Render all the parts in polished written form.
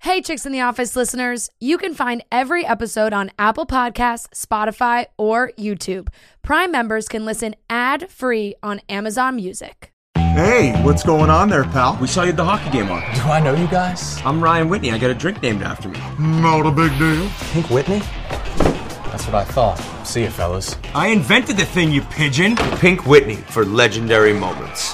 Hey, Chicks in the Office listeners, you can find every episode on Apple Podcasts, Spotify, or YouTube. Prime members can listen ad-free on Amazon Music. Hey, what's going on there, pal? We saw you at the hockey game on. Do I know you guys? I'm Ryan Whitney. I got a drink named after me. Not a big deal. Pink Whitney? That's what I thought. See you, fellas. I invented the thing, you pigeon. Pink Whitney for legendary moments.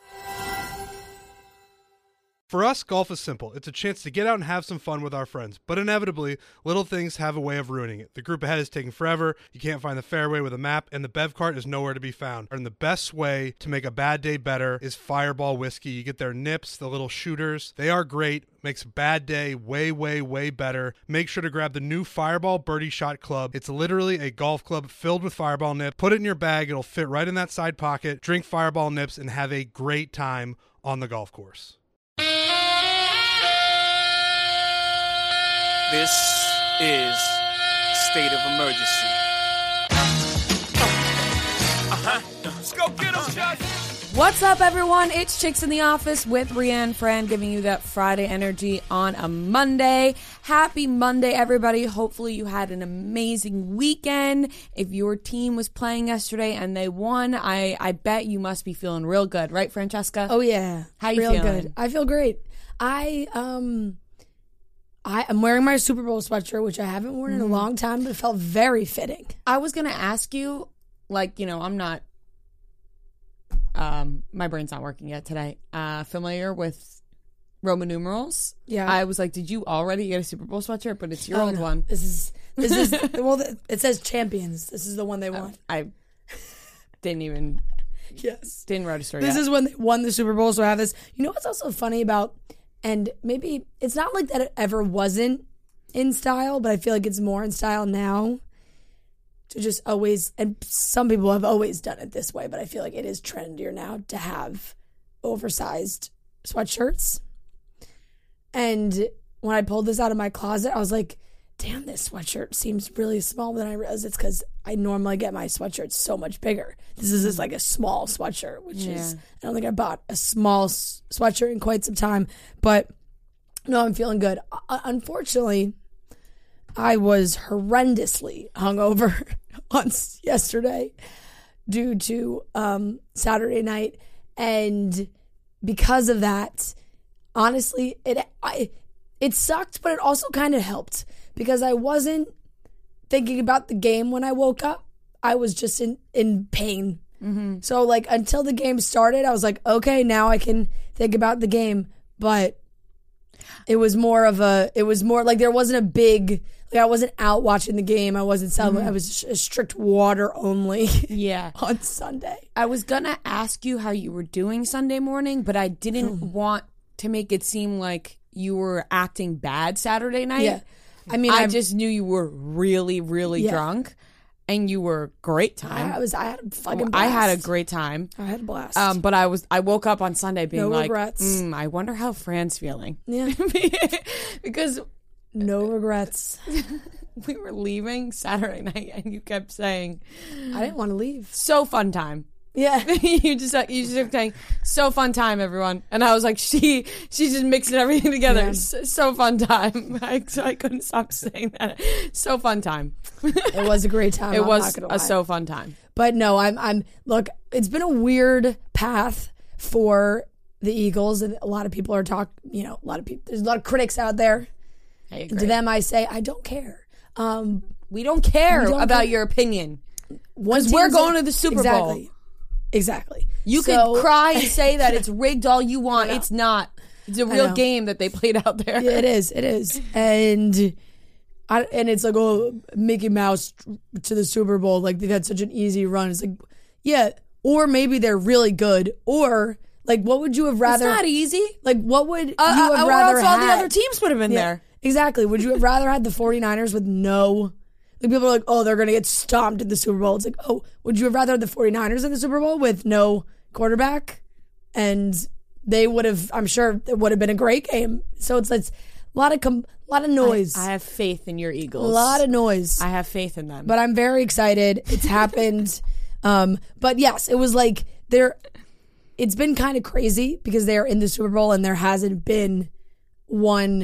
For us, golf is simple. It's a chance to get out and have some fun with our friends. But inevitably, little things have a way of ruining it. The group ahead is taking forever, you can't find the fairway with a map, and the bev cart is nowhere to be found. And the best way to make a bad day better is Fireball Whiskey. You get their nips, the little shooters. They are great. Makes a bad day way, way, way better. Make sure to grab the new Fireball Birdie Shot Club. It's literally a golf club filled with Fireball nip. Put it in your bag. It'll fit right in that side pocket. Drink Fireball nips and have a great time on the golf course. This is State of Emergency. Let's go get 'em, Chuck. What's up, everyone? It's Chicks in the Office with Rianne Fran, giving you that Friday energy on a Monday. Happy Monday, everybody. Hopefully you had an amazing weekend. If your team was playing yesterday and they won, I bet you must be feeling real good, right, Francesca? Oh, yeah. How you real feeling? Good. I feel great. I'm wearing my Super Bowl sweatshirt, which I haven't worn in a long time, but it felt very fitting. I was going to ask you, I'm not, my brain's not working yet today, familiar with Roman numerals. Yeah. I was like, did you already get a Super Bowl sweatshirt? But it's your old one. This is well, it says champions. This is the one they won. I didn't even, didn't register yet. This is when they won the Super Bowl, so I have this. You know what's also funny about, and maybe it's not like that it ever wasn't in style, but I feel like it's more in style now to just always, and some people have always done it this way, but I feel like it is trendier now to have oversized sweatshirts. And when I pulled this out of my closet, I was like, damn, this sweatshirt seems really small. Then I realized it's because I normally get my sweatshirts so much bigger. This is just like a small sweatshirt, which is, I don't think I bought a small sweatshirt in quite some time. But no, I'm feeling good. Unfortunately, I was horrendously hungover on yesterday due to Saturday night. And because of that, honestly, it sucked, but it also kind of helped. Because I wasn't thinking about the game when I woke up. I was just in pain. Mm-hmm. So, until the game started, I was like, okay, now I can think about the game. But it was more like there wasn't a big, I wasn't out watching the game. I wasn't celebrating. I was a strict water only on Sunday. I was going to ask you how you were doing Sunday morning, but I didn't want to make it seem like you were acting bad Saturday night. Yeah. I mean, I just knew you were really, really drunk, and you were a great time. I had a fucking blast. I had a great time. I had a blast. But I woke up on Sunday being no regrets. I wonder how Fran's feeling. Yeah. Because no regrets. We were leaving Saturday night, and you kept saying, I didn't want to leave. So fun time. Yeah. you just kept saying, so fun time, everyone. And I was like, she's just mixing everything together. Yeah. So fun time. I couldn't stop saying that. So fun time. It was a great time. It was a so fun time. But no, I'm look, it's been a weird path for the Eagles, and a lot of people are there's a lot of critics out there. And to them I say, I don't care. We don't care about your opinion. Because we're going to the Super Bowl. Exactly. You could cry and say that it's rigged all you want. It's not. It's a real game that they played out there. Yeah, it is. It is. And it's like, Mickey Mouse to the Super Bowl. Like, they've had such an easy run. It's like, yeah. Or maybe they're really good. Or, what would you have rather... It's not easy. What would you have rather had? All the other teams would have been there. Exactly. Would you have rather had the 49ers with no... people are like, they're going to get stomped in the Super Bowl. It's like, would you have rather had the 49ers in the Super Bowl with no quarterback? And they would have, I'm sure it would have been a great game. So it's a lot of noise. I have faith in your Eagles. A lot of noise. I have faith in them. But I'm very excited. It's happened. But yes, it was it's been kind of crazy because they're in the Super Bowl and there hasn't been one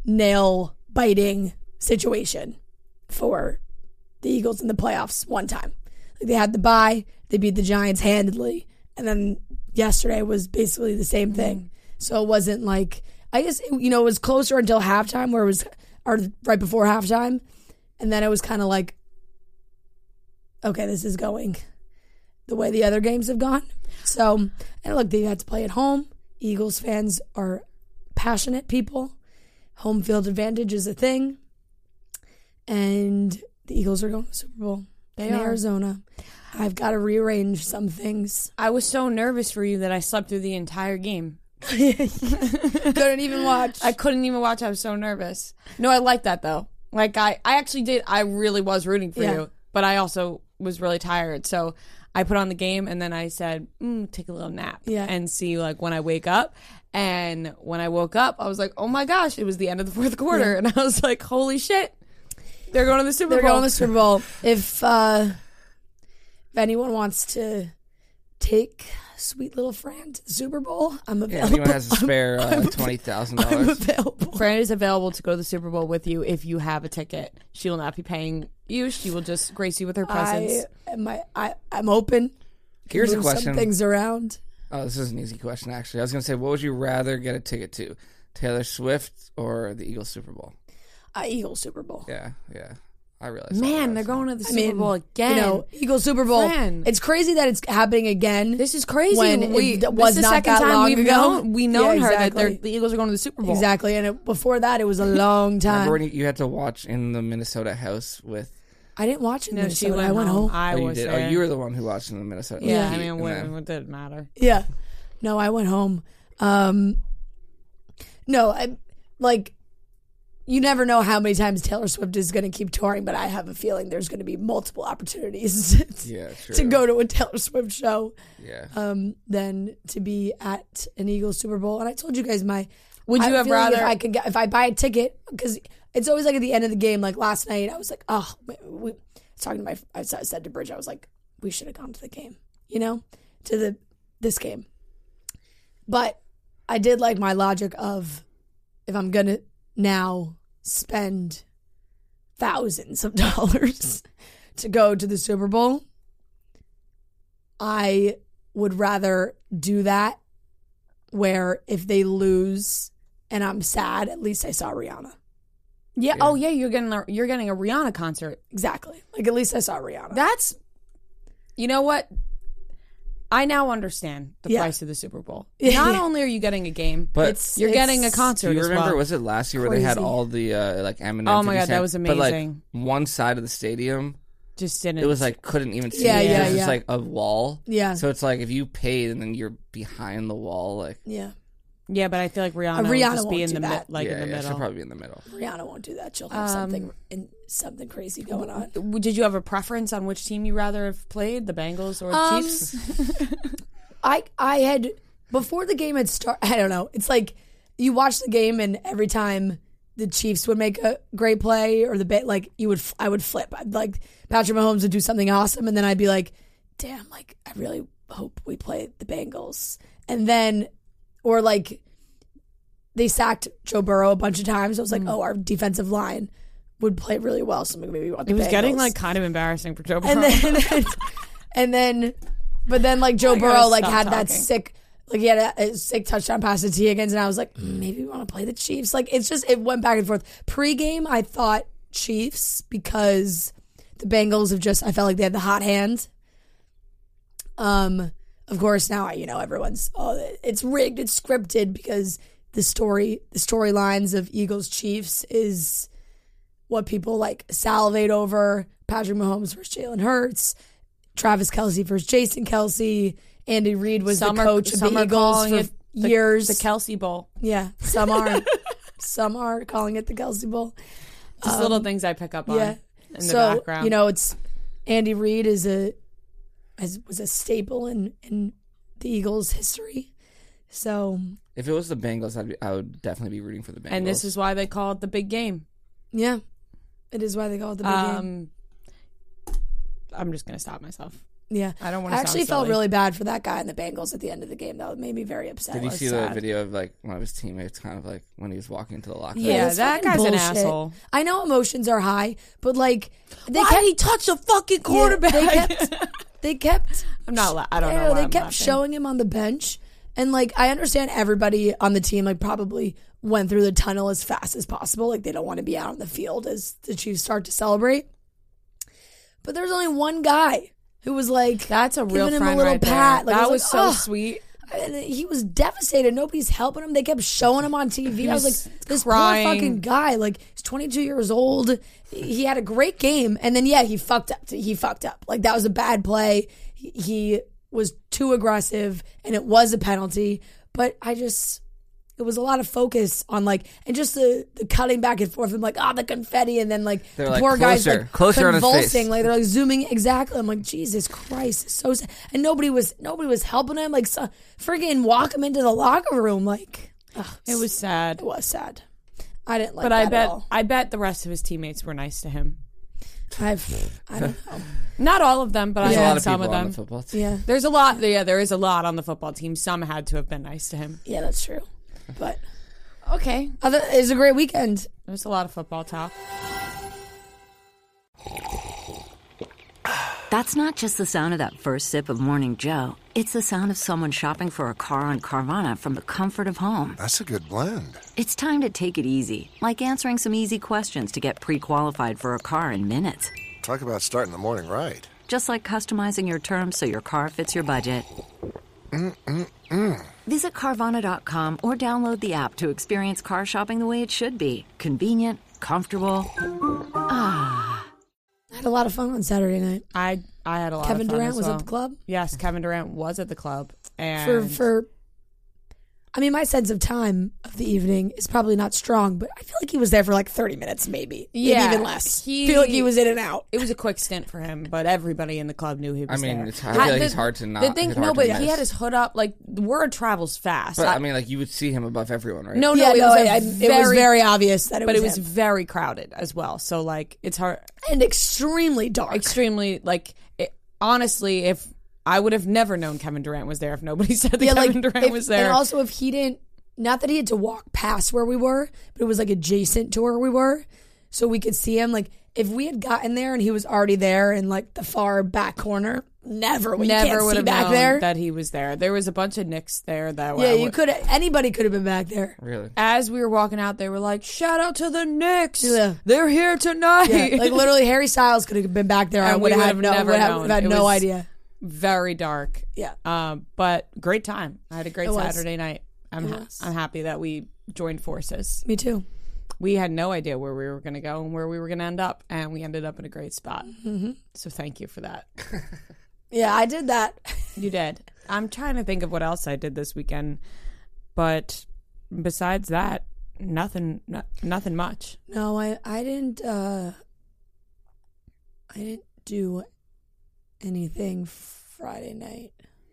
nail-biting situation for the Eagles in the playoffs one time. Like, they had the bye, they beat the Giants handedly, and then yesterday was basically the same thing. So it wasn't like, I guess, it was closer until halftime, or right before halftime, and then it was kind of like, okay, this is going the way the other games have gone. So, and look, they had to play at home. Eagles fans are passionate people. Home field advantage is a thing. And the Eagles are going to the Super Bowl in Arizona. I've got to rearrange some things. I was so nervous for you that I slept through the entire game. Couldn't even watch. I couldn't even watch. I was so nervous. No, I like that, though. Like, I actually did. I really was rooting for you. But I also was really tired. So I put on the game, and then I said, take a little nap and see, like, when I wake up. And when I woke up, I was like, oh, my gosh, it was the end of the fourth quarter. And I was like, holy shit. They're going to the Super Bowl. They're going to the Super Bowl. If anyone wants to take sweet little Fran to the Super Bowl, I'm available. If anyone has a spare $20,000. I'm available. Fran is available to go to the Super Bowl with you if you have a ticket. She will not be paying you. She will just grace you with her presence. I'm open. Here's a Move question. Some things around. Oh, this is an easy question, actually. I was going to say, what would you rather get a ticket to? Taylor Swift or the Eagles Super Bowl? Eagles Super Bowl. Yeah. I realize. Man, they're going to the Super Bowl again. Eagles Super Bowl. Fran. It's crazy that it's happening again. This is crazy. When it was this is not the second that time long we've ago. known her that exactly. the Eagles are going to the Super Bowl. Exactly, and before that, it was a long time. Remember when you had to watch in the Minnesota house with... I didn't watch it in No, Minnesota. she went I went home. I you was did. there. Oh, you were the one who watched in the Minnesota. Yeah, Heat, I mean, and what did it matter? Yeah. No, I went home. You never know how many times Taylor Swift is going to keep touring, but I have a feeling there's going to be multiple opportunities to go to a Taylor Swift show than to be at an Eagles Super Bowl. And I told you guys Would you have rather... if I buy a ticket, because it's always like at the end of the game, like last night, I was like, I said to Bridge, I was like, we should have gone to the game, to this game. But I did like my logic of, if I'm going to now spend thousands of dollars to go to the Super Bowl, I would rather do that where if they lose and I'm sad, at least I saw Rihanna. Yeah. Oh, yeah. You're getting a Rihanna concert. Exactly. Like, at least I saw Rihanna. That's, you know what? I now understand the price of the Super Bowl. Not only are you getting a game, but you're getting a concert. Do you remember? As well. Was it last year where they had all the like Eminem? Oh my God, that was amazing. But like one side of the stadium just didn't. It was like couldn't even see. Yeah, it. yeah, It was just yeah. like a wall. Yeah. So it's like if you paid and then you're behind the wall, like Yeah, but I feel like Rihanna would just be in the middle. In the middle. She'll probably be in the middle. Rihanna won't do that. She'll have something crazy going on. Did you have a preference on which team you rather have played, the Bengals or the Chiefs? I had, before the game had started, I don't know. It's like you watch the game and every time the Chiefs would make a great play or I would flip. I'd like Patrick Mahomes would do something awesome and then I'd be like, damn, like I really hope we play the Bengals. And then, or like they sacked Joe Burrow a bunch of times. I was like, oh, our defensive line would play really well, so maybe we want the Bengals. It was getting like kind of embarrassing for Joe Burrow. But then like Joe Burrow like had talking. that sick, like he had a sick touchdown pass to T. Higgins, and I was like, maybe we want to play the Chiefs. Like it's just, it went back and forth. Pre-game, I thought Chiefs because the Bengals I felt like they had the hot hand. Of course now everyone's, it's rigged, it's scripted because the storylines of Eagles Chiefs is what people like salivate over. Patrick Mahomes versus Jalen Hurts. Travis Kelce versus Jason Kelce. Andy Reid was the coach of the Eagles for years. The Kelce Bowl. Yeah, some are. Some are calling it the Kelce Bowl. Just little things I pick up on in the background. It's Andy Reid was a staple in the Eagles' history. So if it was the Bengals, I would definitely be rooting for the Bengals. And this is why they call it the big game. Yeah, it is why they call it the big game. I'm just going to stop myself. Yeah. I don't want I to actually sound felt silly. really bad for that guy in the Bengals at the end of the game. That made me very upset. Did you see sad. the video of like one of his teammates, kind of like when he was walking into the locker room? Yeah, that's that fucking guy's an bullshit. asshole. I know emotions are high, but like Why did he touch the fucking quarterback? They kept. I'm not. I don't know. know. Why They I'm kept laughing. showing him on the bench, and like I understand everybody on the team like probably went through the tunnel as fast as possible. Like they don't want to be out on the field as the Chiefs start to celebrate. But there's only one guy who was like, That's a real giving him friend a little right pat. there. Like, I That was like, so "Oh." sweet. And he was devastated. Nobody's helping him. They kept showing him on TV. I was was like, this crying. poor fucking guy. Like, he's 22 years old. He had a great game. And then, yeah, he fucked up. He fucked up. Like, that was a bad play. He was too aggressive, and it was a penalty. But it was a lot of focus on, like, and just the cutting back and forth and, like, the confetti. And then, like, They're the like, poor guy's, closer, like, closer on his face. convulsing. Like, they're, like, zooming. Exactly. I'm like, Jesus Christ. It's so sad. And nobody was helping him. Like, freaking walk him into the locker room. Like, It was sad. it was sad. I didn't like But that at all. I bet the rest of his teammates were nice to him. I don't know. Not all of them, but There's I a lot had of some people of on them. the football team. Yeah. There's a lot. Yeah, there is a lot on the football team. Some had to have been nice to him. Yeah, that's true. But Okay, it was a great weekend. there's a lot of football talk. That's not just the sound of that first sip of Morning Joe. It's the sound of someone shopping for a car on Carvana from the comfort of home. That's a good blend. It's time to take it easy, like answering some easy questions to get pre-qualified for a car in minutes. Talk about starting the morning right. Just like customizing your terms so your car fits your budget. Visit Carvana.com or download the app to experience car shopping the way it should be. Convenient, comfortable. I had a lot of fun on Saturday night. I had a lot Kevin of fun Durant as was well. at the club. Yes, Kevin Durant was at the club. And I mean, my sense of time of the evening is probably not strong, but I feel like he was there for like 30 minutes, maybe. Yeah, Maybe even less. I feel like he was in and out. It was a quick stint for him, but everybody in the club knew he was there. I feel like it's hard to not. The thing, it's hard to but miss. he had his hood up. Like, the word travels fast. But I mean, like you would see him above everyone, right? No, Yeah, it was very obvious that it but was it was him. very crowded as well. So, like, it's hard. And extremely dark. Extremely, like, honestly, if I would have never known Kevin Durant was there if nobody said that Yeah, Kevin Durant was there. And also, if he didn't, not that he had to walk past where we were, but it was like adjacent to where we were, so we could see him. Like, if we had gotten there and he was already there in like the far back corner, never would Never have would have back known there. that he was there. There was a bunch of Knicks there that Yeah, you could. Anybody could have been back there. Really? As we were walking out, they were like, "Shout out to the Knicks! Yeah. They're here tonight!" Yeah, like literally, Harry Styles could have been back there. I And would we have would have never known. had It no was idea. Very dark. Yeah. But great time. I had a great It was. Saturday night. I'm happy that we joined forces. Me too. We had no idea where we were going to go and where we were going to end up, and we ended up in a great spot. Mm-hmm. So thank you for that. Yeah, I did that. You did. I'm trying to think of what else I did this weekend, but besides that, nothing much. No, I didn't. I didn't do anything Friday night.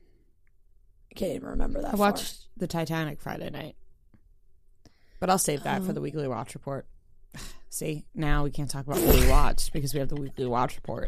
I can't even remember that. I watched the Titanic Friday night, but I'll save that for the weekly watch report. See, now we can't talk about what we watched because we have the weekly watch report.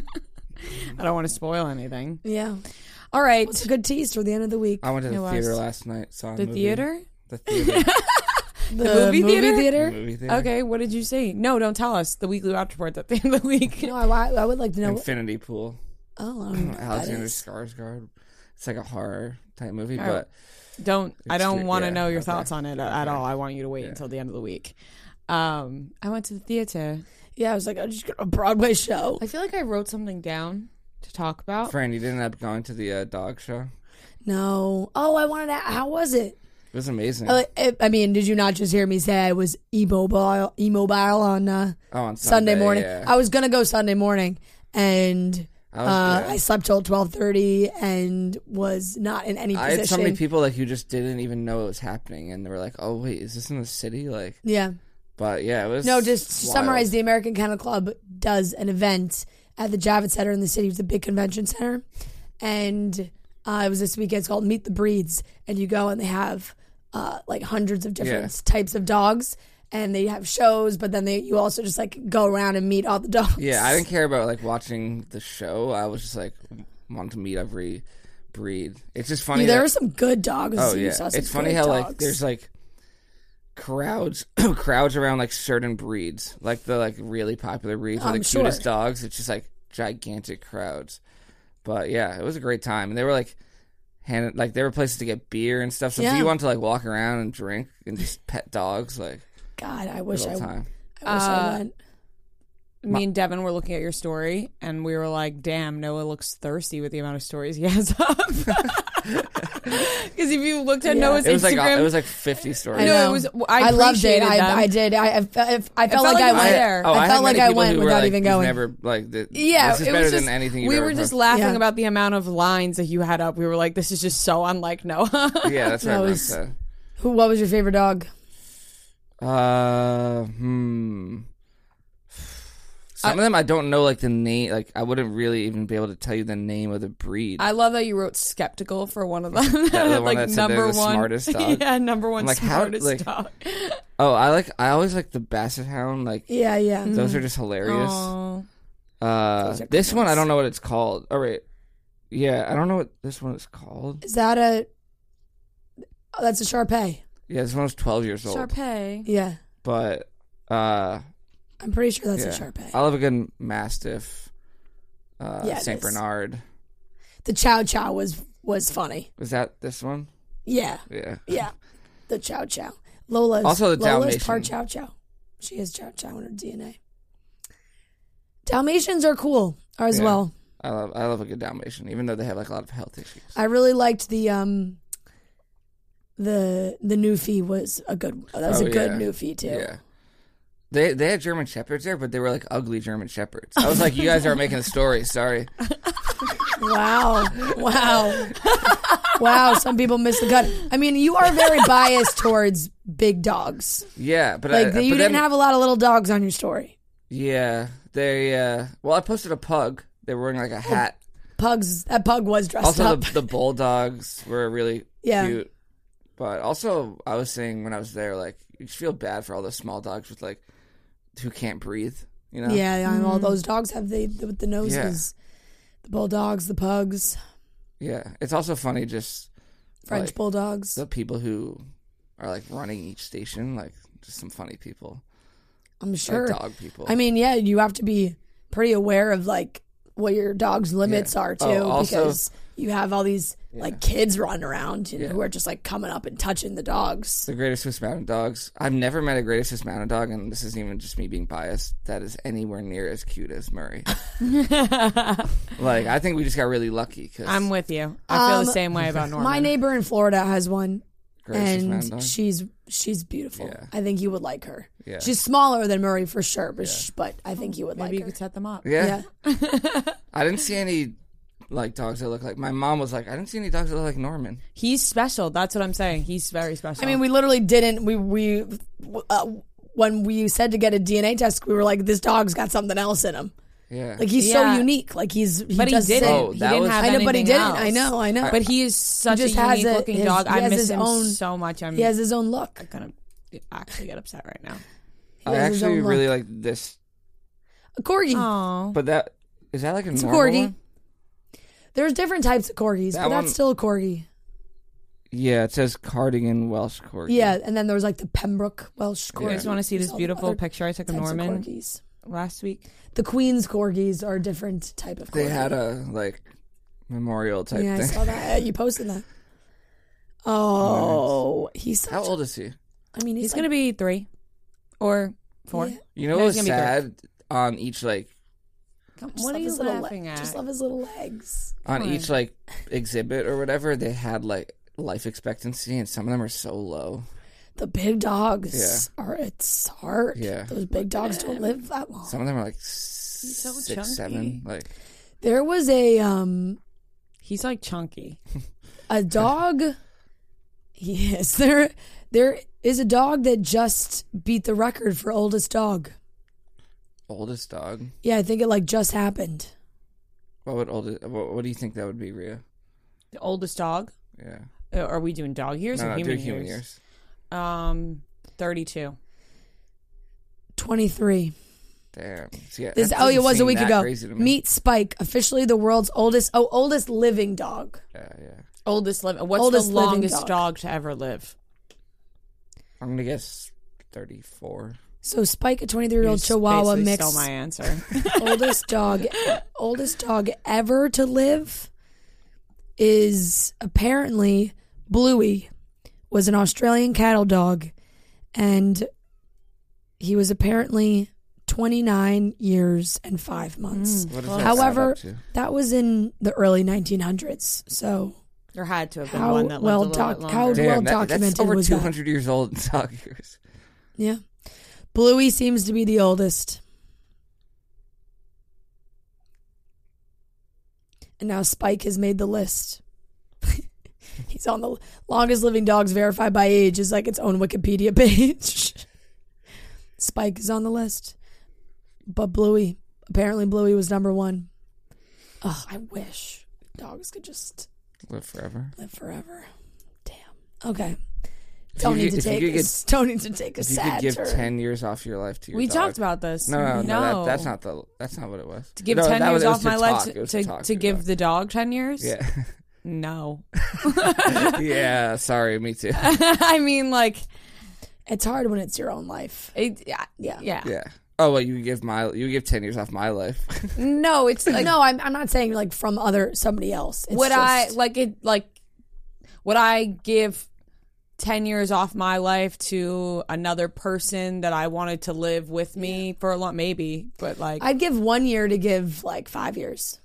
I don't want to spoil anything. Yeah. All right. It's a good tease for the end of the week. I went to the It theater was. last night. Saw a The movie. theater? The theater. The movie theater? The movie theater. Okay, what did you see? No, don't tell us. The weekly watch report at the end of the week. No, I would like to know. Infinity Pool. Oh, I don't know what that Alexander is. Skarsgård. It's like a horror type movie, All but I don't want to yeah, know your okay. thoughts on it at all. I want you to wait until the end of the week. I went to the theater. Yeah, I was like, I just got a Broadway show. I feel like I wrote something down to talk about. Fran, you didn't end up going to the dog show. No. Oh, I wanted to. How was it? It was amazing. I mean, did you not just hear me say I was immobile on on Sunday morning? yeah. I was gonna go Sunday morning, and yeah. I slept till 12:30 and was not in any I position. had so many people like who just didn't even know it was happening, and they were like, "Oh wait, is this in the city?" Like, Yeah. but yeah, it was. No, just to wild. summarize, the American Kennel Club does an event at the Javits Center in the city. It's a big convention center, and it was this weekend. It's called Meet the Breeds, and you go and they have like hundreds of different types of dogs, and they have shows. But then you also just like go around and meet all the dogs. Yeah, I didn't care about like watching the show. I was just like, want to meet every breed. It's just funny. Dude, there are some good dogs. Oh You yeah, saw some it's funny good how dogs. like there's like crowds around like certain breeds, like the like really popular breeds or the cutest dogs. It's just like gigantic crowds. But yeah, it was a great time, and they were like there were places to get beer and stuff. So if you want to like walk around and drink and just pet dogs, like God, I wish I time. I went. Me and Devin were looking at your story, and we were like, damn, Noah looks thirsty with the amount of stories he has up. Because if you looked at Noah's Instagram... it was like 50 stories. I know. It was, I loved it. I did. I felt like I went there. I felt like I went without even going. Never, like, this is it better was just, than anything you've we ever were just posted. laughing about the amount of lines that you had up. We were like, this is just so unlike Noah. Yeah, that's what I said. What was your favorite dog? Some of them I don't know like the name. Like I wouldn't really even be able to tell you the name of the breed. I love that you wrote skeptical for one of them. The one like that said number they're the one smartest dog. Yeah, number one like, smartest dog. Oh, I always like the Basset Hound. Like yeah. Those are just hilarious. Aww. This one I don't know what it's called. Oh wait, yeah, I don't know what this one is called. Is that that's a Shar-Pei. Yeah, this one was 12 years old. Shar-Pei. Yeah. But I'm pretty sure that's a Shar-Pei. I love a good Mastiff. Saint Bernard. The Chow Chow was funny. Was that this one? Yeah. Yeah. The Chow Chow. Lola's Dalmatian. part Chow Chow. She has Chow Chow in her DNA. Dalmatians are cool as well. I love a good Dalmatian, even though they have like a lot of health issues. I really liked the Newfie was a good. That was a good Newfie too. Yeah. They had German Shepherds there, but they were like ugly German Shepherds. I was like, you guys aren't making a story. Sorry. Wow. Some people miss the cut. I mean, you are very biased towards big dogs. Yeah, but you didn't have a lot of little dogs on your story. Yeah, well, I posted a pug. They were wearing like a hat. That pug was dressed up. Also, the bulldogs were really cute. But also, I was saying when I was there, like, you just feel bad for all those small dogs with like who can't breathe. You know? Yeah, all those dogs have with the noses. Yeah. The bulldogs, the pugs. Yeah, it's also funny just French bulldogs. The people who are like running each station, like just some funny people. I'm sure. Like dog people. I mean, yeah, you have to be pretty aware of like what your dog's limits are too, because you have all these like kids running around who are just like coming up and touching the dogs. The Greatest Swiss Mountain Dogs. I've never met a Greatest Swiss Mountain Dog, and this isn't even just me being biased, that is anywhere near as cute as Murray. Like, I think we just got really lucky. I'm with you. I feel the same way about Norman. My neighbor in Florida has one. Greatest and she's beautiful. Yeah. I think you would like her. Yeah. She's smaller than Murray for sure, but I think you would like her. Maybe you could set them up. Yeah. I didn't see any like dogs that look like. My mom was like, I didn't see any dogs that look like Norman. He's special. That's what I'm saying. He's very special. I mean, we literally didn't. We when we said to get a DNA test, we were like, this dog's got something else in him. Yeah, like he's so unique. Like he didn't. He didn't have I know, but he didn't. Else. I know. But he is such a unique looking dog. I miss him so much. He has his own look. I'm gonna actually get upset right now. I actually really like this. A corgi. Aww. But that is that like a normal corgi. one? There's different types of corgis, but that's still a corgi. Yeah, it says Cardigan Welsh Corgi. Yeah, and then there's like the Pembroke Welsh Corgi. You guys want to see this beautiful picture I took of Norman last week? The Queen's Corgis are a different type of corgi. They had a like memorial type thing. I saw that. You posted that. Oh, he's how old is he? I mean, he's like, gonna be 3 or 4. Yeah. You know what was sad on each like. What are you laughing at? Just love his little legs. On each like exhibit or whatever, they had like life expectancy, and some of them are so low. The big dogs it's hard. Yeah, those big dogs don't live that long. Some of them are like 6, 7. Like there was a he's like chunky. A dog. Yes, there is a dog that just beat the record for oldest dog. Oldest dog? Yeah, I think it like just happened. What do you think that would be, Rhea? The oldest dog? Yeah. Are we doing dog years or human years? 32. 23. Damn. Yeah, it was a week ago. Meet Spike, officially the world's oldest living dog. Yeah. Oldest living. What's the longest dog to ever live? I'm gonna guess 34. So Spike, a 23-year-old Chihuahua mix. Stole my answer. oldest dog ever to live is apparently Bluey. Was an Australian cattle dog, and he was apparently 29 years and 5 months. However, that was in the early 1900s, so there had to have been one that lived a little bit longer. How well documented that's over was 200 years old in dog years. Yeah. Bluey seems to be the oldest. And now Spike has made the list. He's on the longest living dogs verified by age is like its own Wikipedia page. Spike is on the list. But apparently Bluey was number 1. Oh, I wish dogs could just live forever. Damn. Okay. Don't need to take a sad turn. You could give 10 years off your life to your dog. We talked about this. No. That's not what it was. To give 10 years off my life to give the dog 10 years? Yeah. No. Yeah, sorry, me too. I mean, like, it's hard when it's your own life. Yeah. Oh, well, you give 10 years off my life. No, it's like, no. I'm not saying like from somebody else. It's would I give 10 years off my life to another person that I wanted to live with me for a long, maybe, but like I'd give 1 year to give like 5 years.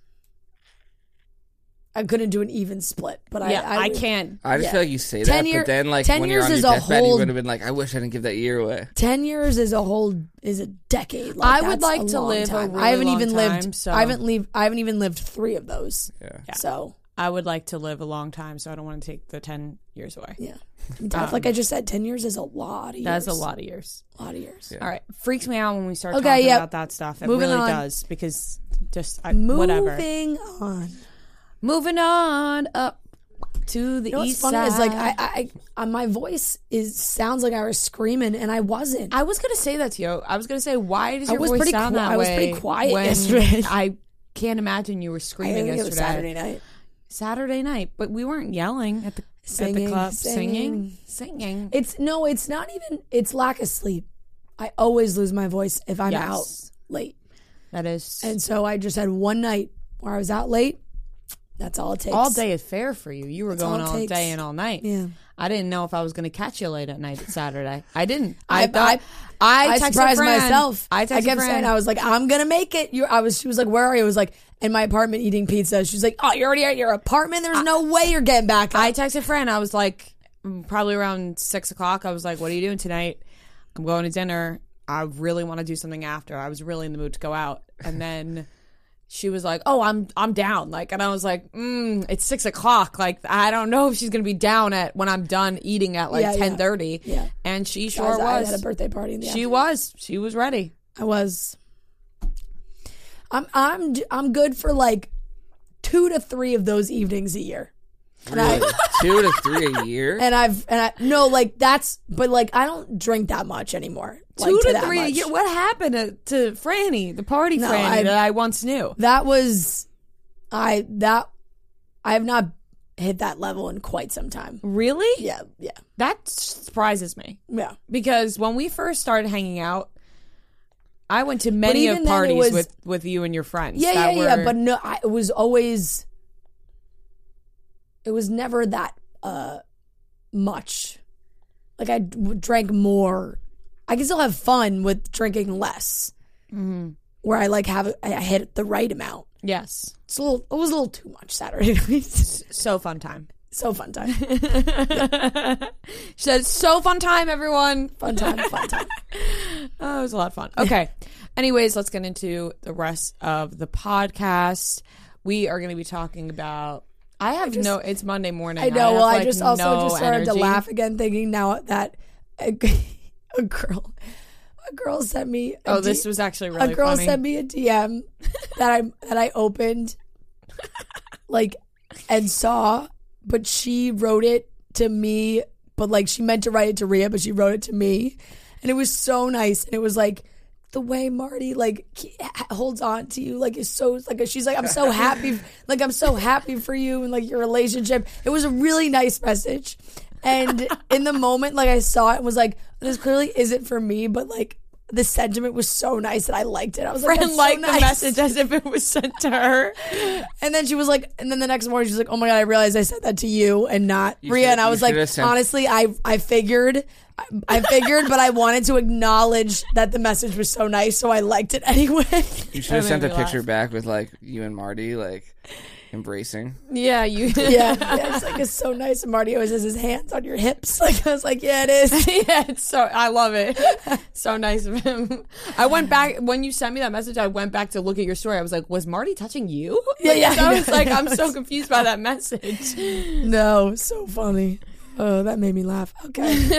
I couldn't do an even split, but I can't. I just feel like you say that, but then like when you're on your deathbed, you would have been like, I wish I didn't give that year away. 10 years is a decade. Like, I would like to live a really I haven't long even time, lived. so. I haven't even lived 3 of those. Yeah. So I would like to live a long time, so I don't want to take the 10 years away. Yeah. Like I just said, 10 years is a lot of years. That's a lot of years. Yeah. All right. Freaks me out when we start talking about that stuff. It really does, because whatever. Moving on up to the east side. What's funny is like my voice sounds like I was screaming, and I wasn't. I was gonna say that to you. I was gonna say, why does your voice sound that way? I was pretty quiet yesterday. I can't imagine you were screaming yesterday. It was Saturday night, but we weren't yelling at the club, singing. It's not even. It's lack of sleep. I always lose my voice if I'm out late. That is, and so I just had one night where I was out late. That's all it takes. All day is fair for you. You were going all day and all night. Yeah. I didn't know if I was going to catch you late at night at Saturday. I didn't. I surprised myself. I kept saying, I was like, I'm going to make it. She was like, where are you? I was like, in my apartment eating pizza. She's like, oh, you're already at your apartment? There's no way you're getting back up. I texted Fran. I was like, probably around 6 o'clock. I was like, what are you doing tonight? I'm going to dinner. I really want to do something after. I was really in the mood to go out. And then she was like, oh, I'm down. Like, and I was like, it's 6 o'clock. Like, I don't know if she's going to be down when I'm done eating at 10:30. Yeah. And she sure was. I had a birthday party in the afternoon. She was ready. I was. I'm good for like 2 to 3 of those evenings a year. Really? 2 to 3 a year? And I don't drink that much anymore. 2 to 3 a year? What happened to Franny, the party Franny that I once knew? That was, I have not hit that level in quite some time. Really? Yeah. That surprises me. Yeah. Because when we first started hanging out, I went to many of parties with you and your friends. Yeah. But no, it was always... It was never that much. Like, I drank more. I can still have fun with drinking less. Mm-hmm. Where I hit the right amount. Yes. It was a little too much Saturday night. So fun time. So fun time. She said, so fun time, everyone. Fun time. Oh, it was a lot of fun. Okay. Anyways, let's get into the rest of the podcast. We are going to be talking about... it's Monday morning. I know. I just started to laugh again, thinking now that a girl sent me. This was actually really funny. A girl sent me a DM that I opened, and saw, but she wrote it to me. But she meant to write it to Rhea, but she wrote it to me, and it was so nice. And it was like, the way Marty like holds on to you, like is so like she's like, I'm so happy, like I'm so happy for you and like your relationship. It was a really nice message, and in the moment, like I saw it and was like, this clearly isn't for me, but like the sentiment was so nice that I liked it. I was like, Fran liked the message as if it was sent to her, and then she was like, and then the next morning she was like, oh my god, I realized I said that to you and not Rhea, and I was like, honestly, I figured, but I wanted to acknowledge that the message was so nice, so I liked it anyway. You should have sent a picture back with like you and Marty like embracing. Yeah, it's like, it's so nice. And Marty always has his hands on your hips. Like I was like, yeah, it is. Yeah, it's so, I love it. So nice of him. I went back when you sent me that message. I went back to look at your story. I was like, was Marty touching you? Yeah. I was like, I'm so confused by that message. No, so funny. Oh, that made me laugh. Okay.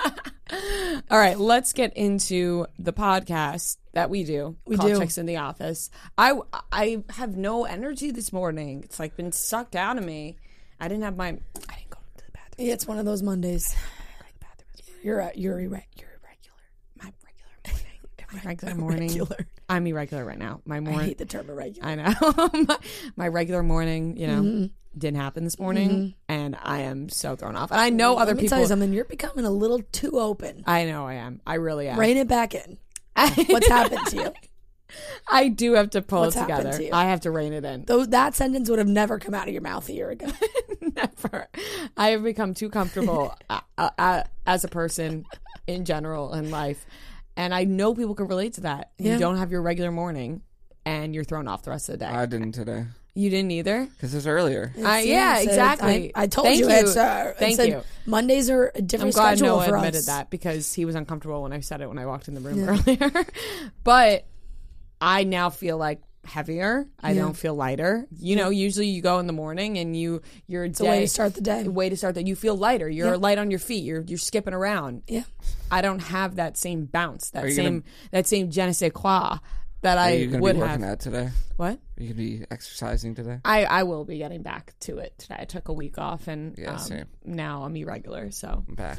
All right, let's get into the podcast that we do. Called Chicks in the Office. I have no energy this morning. It's like been sucked out of me. I didn't go to the bathroom. Yeah, it's one of those Mondays. You're irregular. My regular morning. I'm irregular right now. My morning. I hate the term irregular. I know. my regular morning, you know, didn't happen this morning, and I am so thrown off. And I know other people. Let me tell you something. You're becoming a little too open. I know I am. I really am. Rein it back in. What's happened to you? I do have to pull it together. I have to rein it in. That sentence would have never come out of your mouth a year ago. Never. I have become too comfortable as a person in general in life. And I know people can relate to that. Yeah. You don't have your regular morning, and you're thrown off the rest of the day. I didn't today. You didn't either? Because it was earlier. Yeah, exactly. I told you. Thank you. Mondays are a different schedule for us. I'm glad Noah admitted that because he was uncomfortable when I said it when I walked in the room earlier. But I now feel like heavier. I don't feel lighter. You know, usually you go in the morning and it's a way to start the day. You feel lighter. You're light on your feet. You're skipping around. Yeah. I don't have that same bounce. That same je ne sais quoi that I would have. Are you going to be working out today? What? Are you going to be exercising today? I will be getting back to it today. I took a week off and now I'm irregular. So I'm back.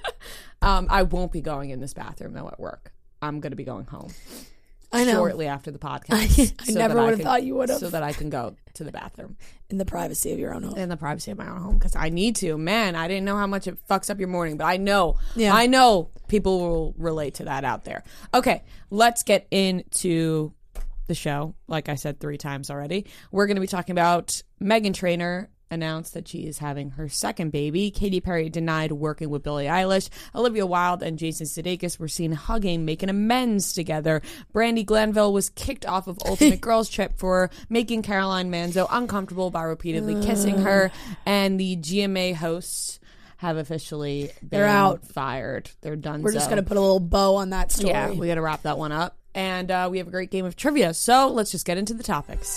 I won't be going in this bathroom though at work. I'm going to be going home. I know. Shortly after the podcast. I never would have thought you would have. So that I can go to the bathroom. In the privacy of your own home. In the privacy of my own home. Because I need to. Man, I didn't know how much it fucks up your morning. But I know. Yeah. I know people will relate to that out there. Okay. Let's get into the show. Like I said 3 times already. We're going to be talking about Meghan Trainor announced that she is having her second baby. Katy Perry denied working with Billie Eilish. Olivia Wilde and Jason Sudeikis were seen hugging, making amends together. Brandi Glanville was kicked off of Ultimate Girls Trip for making Caroline Manzo uncomfortable by repeatedly kissing her. And the GMA hosts have officially been fired. They're done. We're just going to put a little bow on that story. Yeah, we got to wrap that one up. And we have a great game of trivia. So let's just get into the topics.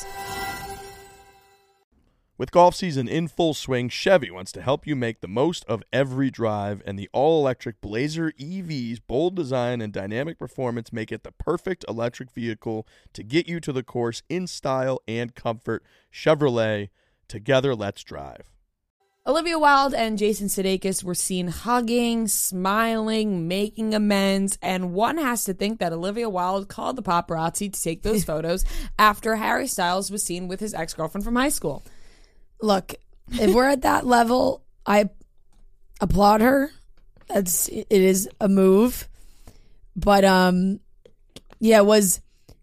With golf season in full swing, Chevy wants to help you make the most of every drive, and the all-electric Blazer EV's bold design and dynamic performance make it the perfect electric vehicle to get you to the course in style and comfort. Chevrolet, together let's drive. Olivia Wilde and Jason Sudeikis were seen hugging, smiling, making amends, and one has to think that Olivia Wilde called the paparazzi to take those photos after Harry Styles was seen with his ex-girlfriend from high school. Look, if we're at that level, I applaud her. It is a move. But it was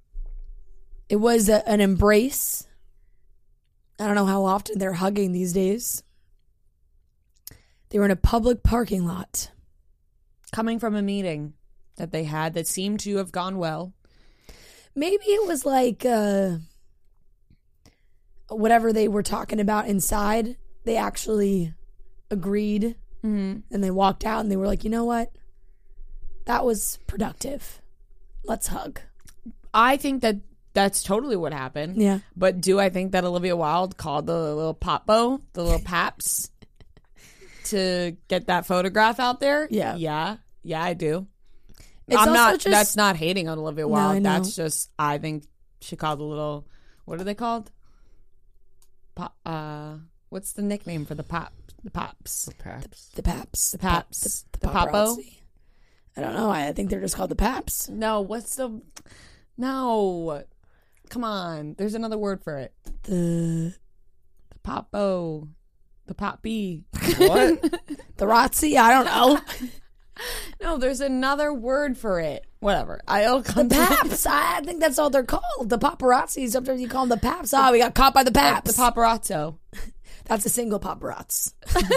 an embrace. I don't know how often they're hugging these days. They were in a public parking lot. Coming from a meeting that they had that seemed to have gone well. Maybe it was like whatever they were talking about inside, they actually agreed. And they walked out and they were like, you know what? That was productive. Let's hug. I think that's totally what happened. Yeah. But do I think that Olivia Wilde called the little papo, the little paps, to get that photograph out there? Yeah. Yeah, I do. It's that's not hating on Olivia Wilde. No, that's just, I think she called the little, what are they called? What's the nickname for the pops? The paps. The papo? I don't know. I think they're just called the Paps. No, No. Come on. There's another word for it. The Popo. The Poppy. What? The Razzi? I don't know. No, there's another word for it. Whatever. I'll come The Paps. I think that's all they're called. The paparazzi. Sometimes you call them the Paps. We got caught by the Paps. The paparazzo. That's a single paparazzo.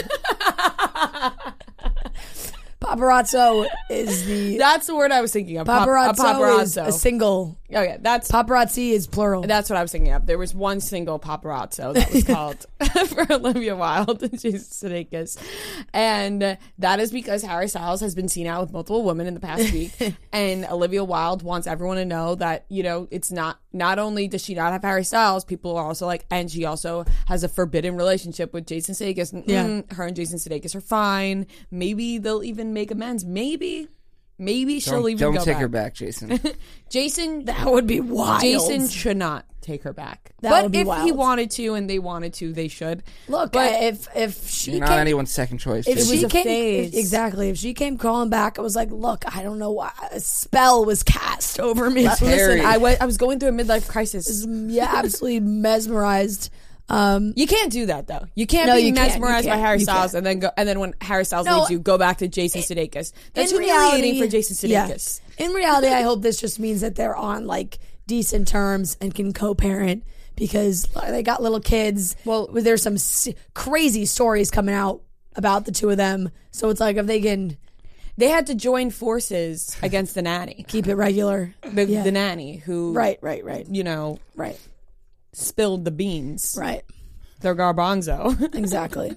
Paparazzo is the... That's the word I was thinking of. Paparazzo is a single. Oh, yeah. That's... Paparazzi is plural. That's what I was thinking of. There was one single paparazzo that was called for Olivia Wilde and Jason Sudeikis. And that is because Harry Styles has been seen out with multiple women in the past week. And Olivia Wilde wants everyone to know that, you know, it's not only does she not have Harry Styles, people are also like, and she also has a forbidden relationship with Jason Sudeikis. Her and Jason Sudeikis are fine. Maybe they'll even make amends. Maybe she'll even go back. Don't take her back, Jason. Jason, that would be wild. Jason should not take her back. That would be if wild. he wanted to and they wanted to, they should. Look, but if she You're not anyone's second choice. If Jason. she came, exactly. If she came crawling back, I was like, look, I don't know why a spell was cast over me. Listen, I was going through a midlife crisis. Yeah, absolutely mesmerized. You can't do that though. You can't be mesmerized by Harry Styles and then when Harry Styles leaves you, go back to Jason Sudeikis. That's humiliating for Jason Sudeikis. Yeah. In reality, I hope this just means that they're on like decent terms and can co-parent because they got little kids. Well, there's some crazy stories coming out about the two of them. So it's like if they can. They had to join forces against the nanny. Keep it regular. The nanny who. Right. You know. Right. Spilled the beans. Right. They're garbanzo. Exactly.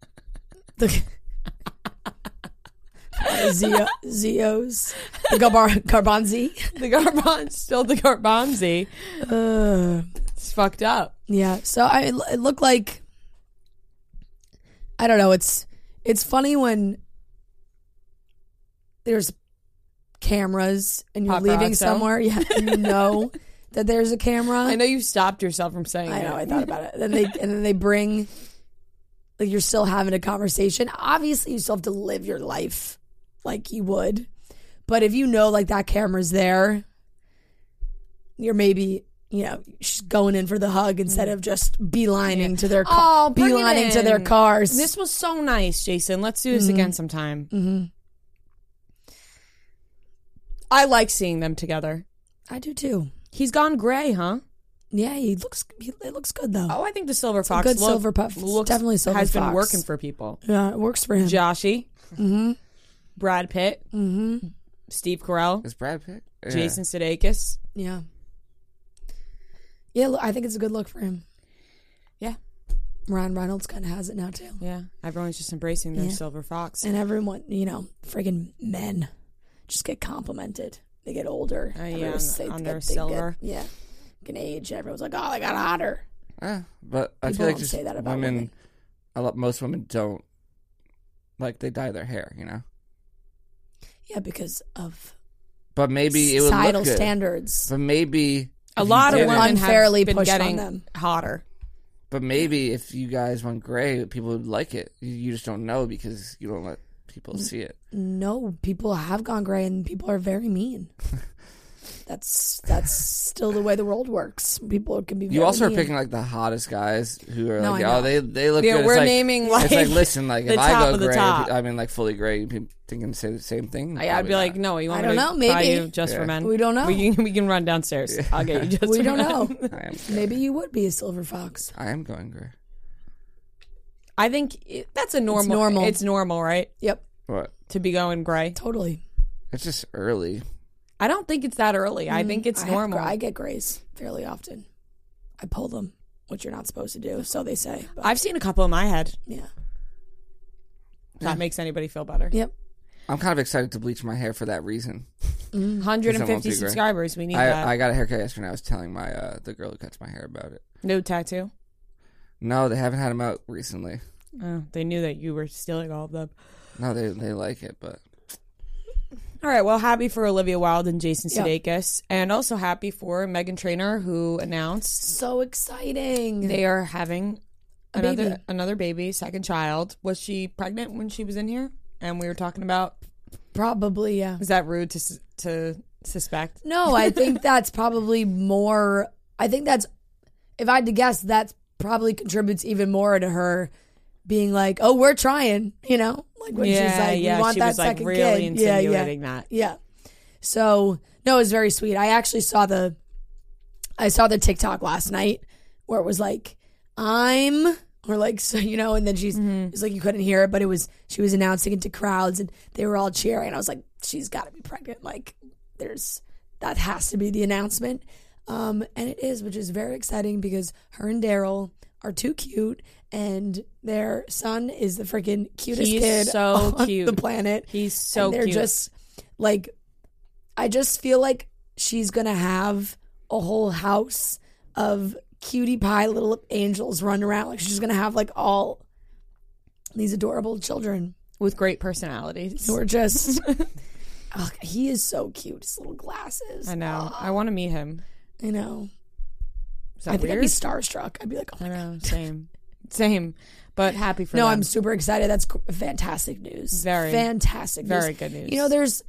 Zios. The garbanzi. Spilled the garbanzi. It's fucked up. Yeah. So it looked like, I don't know. It's funny when there's cameras and you're leaving somewhere. Yeah. And you know that there's a camera. I know you stopped yourself from saying I know, I thought about it. And then they bring, like, you're still having a conversation. Obviously, you still have to live your life like you would. But if you know, like, that camera's there, you're maybe, you know, going in for the hug instead of just beelining to their beelining to their cars. This was so nice, Jason. Let's do this again sometime. Mm-hmm. I like seeing them together. I do too. He's gone gray, huh? Yeah, it looks good though. Oh, I think the Silver Fox good silver puff. Definitely Silver has Fox. been working for people. Yeah, it works for him. Joshy. Mm-hmm. Brad Pitt. Mm-hmm. Steve Carell. Is Brad Pitt? Yeah. Jason Sudeikis. Yeah. Yeah, I think it's a good look for him. Yeah. Ryan Reynolds kind of has it now too. Yeah, everyone's just embracing their Silver Fox. And everyone, you know, friggin' men just get complimented. They get older. On their silver. Yeah. Can age. Everyone's like, oh, they got hotter. Yeah, but I People feel like don't just say that about women. Most women don't, like, they dye their hair, you know? Yeah, because of but maybe it would societal look good. standards. But maybe a lot of women unfairly have been pushed getting on them. hotter. But maybe if you guys went gray, people would like it. You just don't know because you don't let people see it. No, people have gone gray and people are very mean. That's still the way the world works. People can be very You also mean. are picking like the hottest guys who are No, like, I know. oh, they look Yeah, good. we're It's like, naming, like, it's like, listen, like the if I top go of the gray, top. I mean like fully gray, people thinking say the same thing. I'd be like, no, you want I me don't to know, buy maybe. you just for men? We don't know. We can run downstairs. I'll get you just We for don't men. know. Maybe you would be a silver fox. I am going gray. I think that's a normal. It's normal. It's normal, right? Yep. What? To be going gray. Totally. It's just early. I don't think it's that early. I think it's normal. I get grays fairly often. I pull them, which you're not supposed to do, so they say. But I've seen a couple in my head. yeah. If that makes anybody feel better. Yep. I'm kind of excited to bleach my hair for that reason. 150 subscribers. We need that. I got a haircut yesterday. And I was telling my the girl who cuts my hair about it. No tattoo? No, they haven't had them out recently. Oh, they knew that you were stealing all of them. No, they like it, but all right. Well, happy for Olivia Wilde and Jason Sudeikis, and also happy for Meghan Trainor, who announced So exciting. they are having baby. another baby, second child. Was she pregnant when she was in here? And we were talking about Probably, yeah. Is that rude to suspect? No, I think that's probably more. I think that's, if I had to guess, that probably contributes even more to her being like, "Oh, we're trying," you know, like when she's like, "We want she that was like second really kid." insinuating that. Yeah. So no, it was very sweet. I actually saw the TikTok last night where it was like, or like, so, you know, and then it's like you couldn't hear it, but she was announcing it to crowds and they were all cheering. I was like, she's got to be pregnant. Like, that has to be the announcement. And it is, which is very exciting because her and Daryl are too cute and their son is the freaking cutest kid on the planet. He's so and they're cute. Just like, I just feel like she's going to have a whole house of cutie pie little angels run around. Like she's going to have like all these adorable children with great personalities. Who are just, oh, he is so cute. His little glasses. I know. Oh, I want to meet him. I know. Is that I think weird? I'd be starstruck. I'd be like, oh my God. Same. But happy for them. No, I'm super excited. That's fantastic news. Very fantastic news. Very good news. You know, there's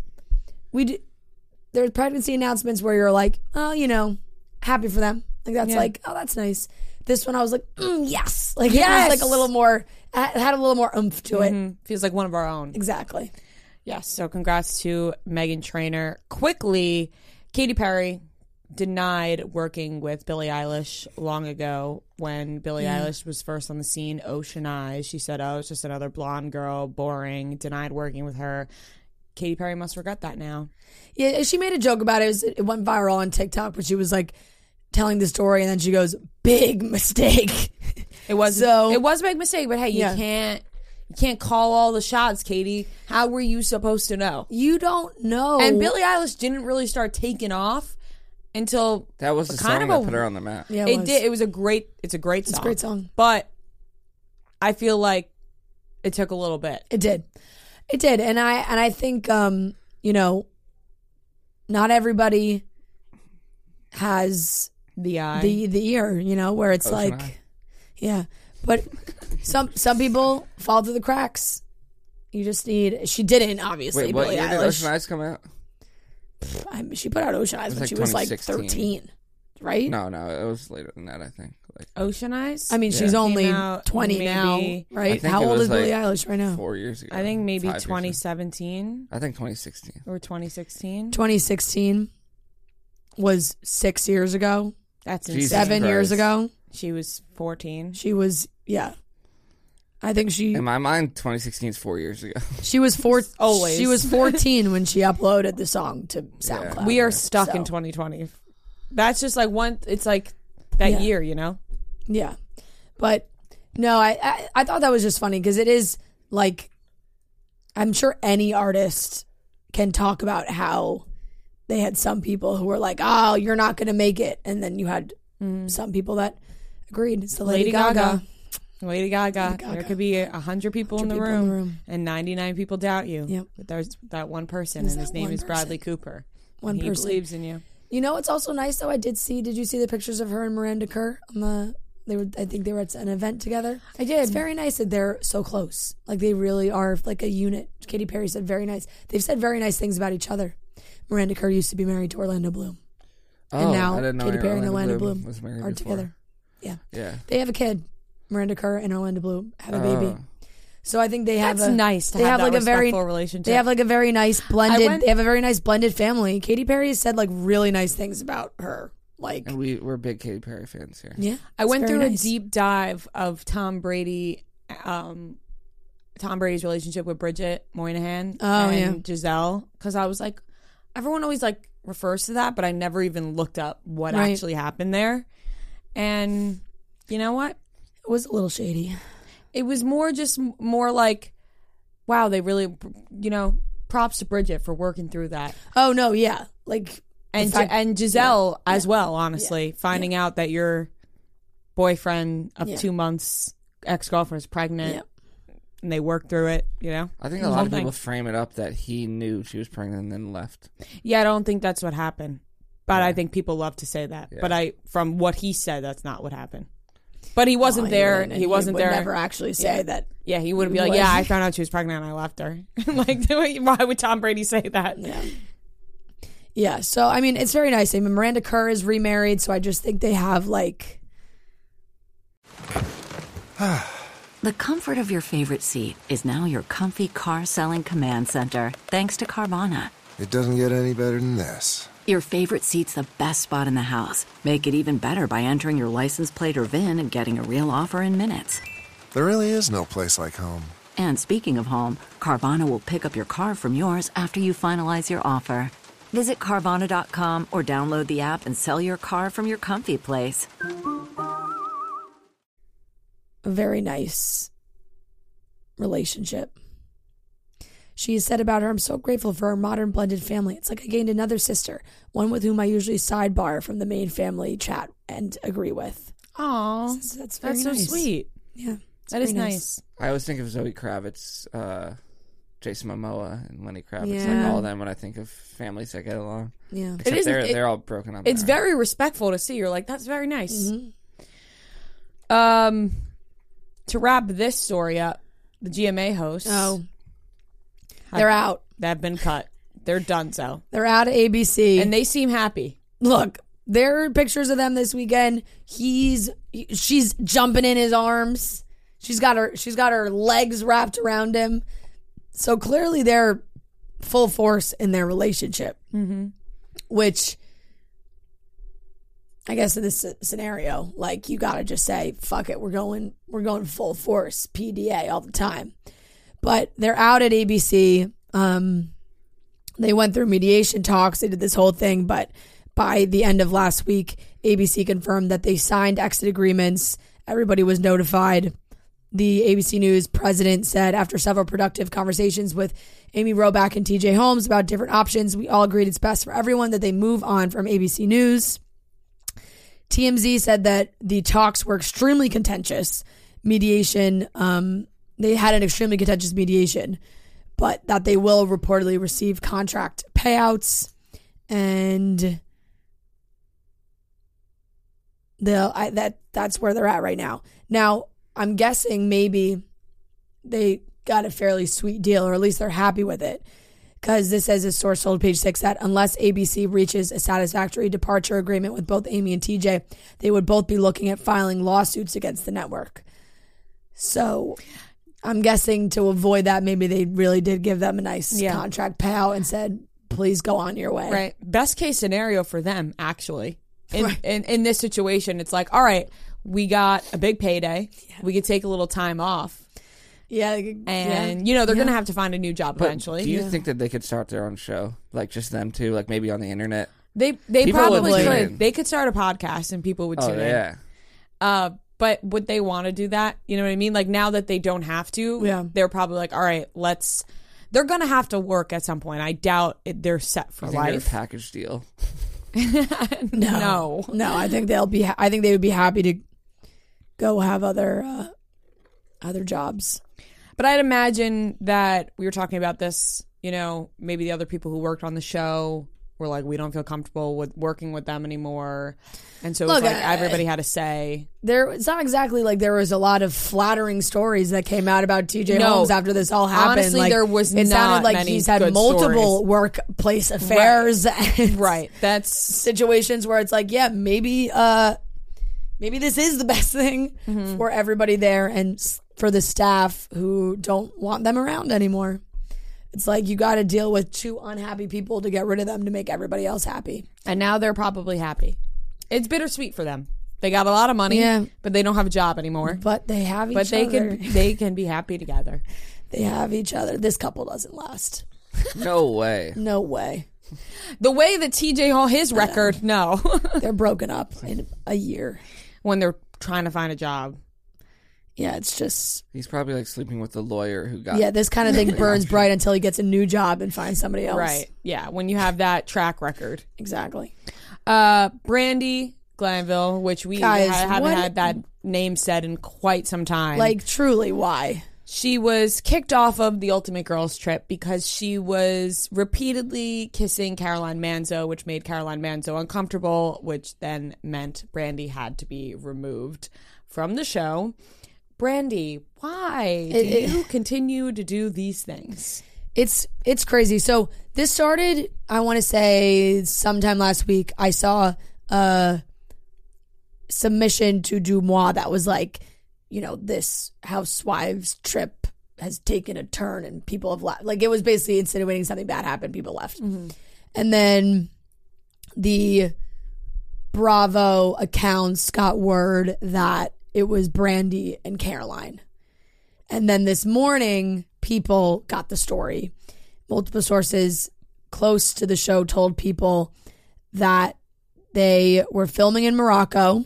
pregnancy announcements where you're like, oh, you know, happy for them. Like that's like, oh, that's nice. This one I was like, yes. Like it was like a little more, it had a little more oomph to it. Feels like one of our own. Exactly. Yes. So congrats to Meghan Trainor. Quickly, Katy Perry denied working with Billie Eilish long ago when Billie Eilish was first on the scene. Ocean Eyes. She said, oh, it's just another blonde girl, boring. Denied working with her. Katy Perry must regret that now. Yeah, she made a joke about it. It went viral on TikTok, but she was like telling the story, and then she goes, "Big mistake." It was a big mistake, but hey, you can't call all the shots, Katie. How were you supposed to know? You don't know. And Billie Eilish didn't really start taking off until that was the song that put her on the map. Yeah, it did. It's a great song. It's a great song, but I feel like it took a little bit. It did, and I think you know, not everybody has the eye, the ear, you know, where it's Ocean like, eye. yeah, but some people fall through the cracks. You just need. She didn't, obviously. Wait, what Billie year Eilish. did Ocean Eyes come out? She put out Ocean Eyes when she was like 13, right? No, it was later than that, I think. Like Ocean Eyes? I mean, she's only 20 now, right? How old is Billie Eilish right now? 4 years ago. I think maybe 2017. I think 2016. Or 2016. 2016 was 6 years ago. That's Jesus insane. 7 years ago. She was 14. She was, I think she... In my mind, 2016 is 4 years ago. She was Always. She was 14 when she uploaded the song to SoundCloud. We are stuck in 2020. That's just like it's like that year, you know? Yeah. But no, I thought that was just funny because it is like, I'm sure any artist can talk about how they had some people who were like, oh, you're not going to make it. And then you had some people that agreed. It's the Lady Gaga. Lady Gaga. There could be 100 people in the room and 99 people doubt you. Yep. But there's that one person, and his name is Bradley Cooper. One person. He believes in you. You know what's also nice though? Did you see the pictures of her and Miranda Kerr on the? I think they were at an event together. I did. It's very nice that they're so close. Like they really are like a unit. Katy Perry said very nice. They've said very nice things about each other. Miranda Kerr used to be married to Orlando Bloom, and now Katy Perry and Orlando Bloom are together. Yeah. They have a kid. Miranda Kerr and Orlando Bloom have a baby. So I think they have nice to have that respectful relationship. They have like a very nice blended. They have a very nice blended family. Katy Perry has said like really nice things about her. Like, and we're big Katy Perry fans here. Yeah, I went through a deep dive of Tom Brady's relationship with Bridget Moynihan and Giselle, because I was like, everyone always like refers to that, but I never even looked up what actually happened there. And you know what? It was a little shady. It was more like, wow, they really, props to Bridget for working through that. Oh no, yeah, like and Giselle as well. Honestly, finding out that your boyfriend of 2 months, ex-girlfriend, is pregnant, and they worked through it. I think a lot of people frame it up that he knew she was pregnant and then left. Yeah, I don't think that's what happened, but I think people love to say that. But from what he said, that's not what happened. But he wasn't there. lying, and He wasn't would there. Never actually say that. Yeah, he would be he like, was. "Yeah, I found out she was pregnant and I left her." Like, why would Tom Brady say that? Yeah. So I mean, it's very nice. I mean, Miranda Kerr is remarried, so I just think they have like. The comfort of your favorite seat is now your comfy car selling command center, thanks to Carvana. It doesn't get any better than this. Your favorite seat's the best spot in the house. Make it even better by entering your license plate or VIN and getting a real offer in minutes. There really is no place like home. And speaking of home, Carvana will pick up your car from yours after you finalize your offer. Visit Carvana.com or download the app and sell your car from your comfy place. A very nice relationship. She said about her, "I'm so grateful for our modern blended family. It's like I gained another sister, one with whom I usually sidebar from the main family chat and agree with." Aw, that's very so nice. sweet. Yeah, that is nice. I always think of Zoe Kravitz, Jason Momoa, and Lenny Kravitz, Yeah. like all of them when I think of families that get along. Yeah, Except they're all broken up. It's now. very respectful to see. You're like, that's very nice. To wrap this story up, the GMA hosts. They're out. They've been cut. They're done. So They're out of ABC. and they seem happy. Look, there are pictures of them this weekend. She's jumping in his arms. She's got her legs wrapped around him. So clearly they're full force in their relationship. Mm-hmm. Which I guess in this scenario, like, you gotta just say, fuck it, we're going full force, PDA all the time. But they're out at ABC. They went through mediation talks. They did this whole thing, but by the end of last week, ABC confirmed that they signed exit agreements. Everybody was notified. The ABC News president said, after several productive conversations with Amy Robach and TJ Holmes about different options, we all agreed it's best for everyone that they move on from ABC News. TMZ said that the talks were extremely contentious. Mediation, they had an extremely contentious mediation, but that they will reportedly receive contract payouts, and that's where they're at right now. Now, I'm guessing maybe they got a fairly sweet deal, or at least they're happy with it, because this says, a source told Page Six that unless ABC reaches a satisfactory departure agreement with both Amy and TJ, they would both be looking at filing lawsuits against the network. So I'm guessing to avoid that, maybe they really did give them a nice contract payout and said, please go on your way. Right. Best case scenario for them, actually. In this situation, it's like, all right, we got a big payday. Yeah. We could take a little time off. Yeah. And, they're going to have to find a new job eventually. Do you think that they could start their own show? Like, just them two? Like, maybe on the internet? They probably could. They could start a podcast and people would tune in. But would they want to do that? You know what I mean? Like, now that they don't have to, they're probably like, all right, they're going to have to work at some point. I doubt they're set for life. They're a package deal. No. I think they would be happy to go have other jobs. But I'd imagine that we were talking about this, maybe the other people who worked on the show were like, we don't feel comfortable with working with them anymore. And so it's like everybody had a say. It's not exactly like there was a lot of flattering stories that came out about TJ Holmes after this all happened. Honestly, there was it not sounded like many he's had good multiple stories. workplace affairs. Right. That's situations where it's like, maybe this is the best thing for everybody there and for the staff who don't want them around anymore. It's like you got to deal with two unhappy people to get rid of them to make everybody else happy. And now they're probably happy. It's bittersweet for them. They got a lot of money, but they don't have a job anymore. But they have each other. But they can be happy together. They have each other. This couple doesn't last. No way. No way. The way that TJ Hall, his record, no. They're broken up in a year. When they're trying to find a job. Yeah, it's just... He's probably like sleeping with the lawyer who got... Yeah, this kind of thing burns bright until he gets a new job and finds somebody else. Right. Yeah, when you have that track record. Exactly. Brandi Glanville, which we haven't had that name said in quite some time. Like, truly, why? She was kicked off of the Ultimate Girls Trip because she was repeatedly kissing Caroline Manzo, which made Caroline Manzo uncomfortable, which then meant Brandi had to be removed from the show. Brandy, why do you continue to do these things? It's crazy. So this started, I want to say, sometime last week. I saw a submission to DeuxMoi that was like, you know, this housewives trip has taken a turn and people have left. Like, it was basically insinuating something bad happened. People left. Mm-hmm. And then the Bravo accounts got word that it was Brandy and Caroline. And then this morning, people got the story. Multiple sources close to the show told people that they were filming in Morocco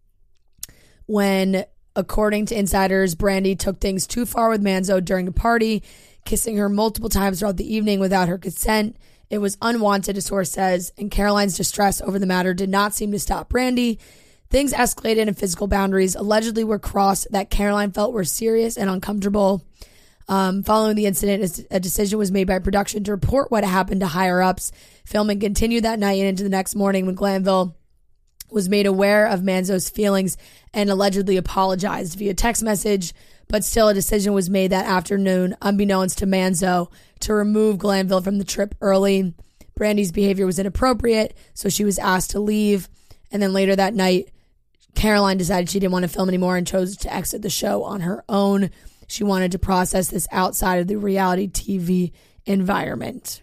when, according to insiders, Brandy took things too far with Manzo during a party, kissing her multiple times throughout the evening without her consent. It was unwanted, a source says, and Caroline's distress over the matter did not seem to stop Brandy. Things escalated and physical boundaries allegedly were crossed that Caroline felt were serious and uncomfortable. Following the incident, a decision was made by production to report what happened to higher-ups. Filming continued that night and into the next morning when Glanville was made aware of Manzo's feelings and allegedly apologized via text message. But still, a decision was made that afternoon, unbeknownst to Manzo, to remove Glanville from the trip early. Brandy's behavior was inappropriate, so she was asked to leave. And then later that night, Caroline decided she didn't want to film anymore and chose to exit the show on her own. She wanted to process this outside of the reality TV environment.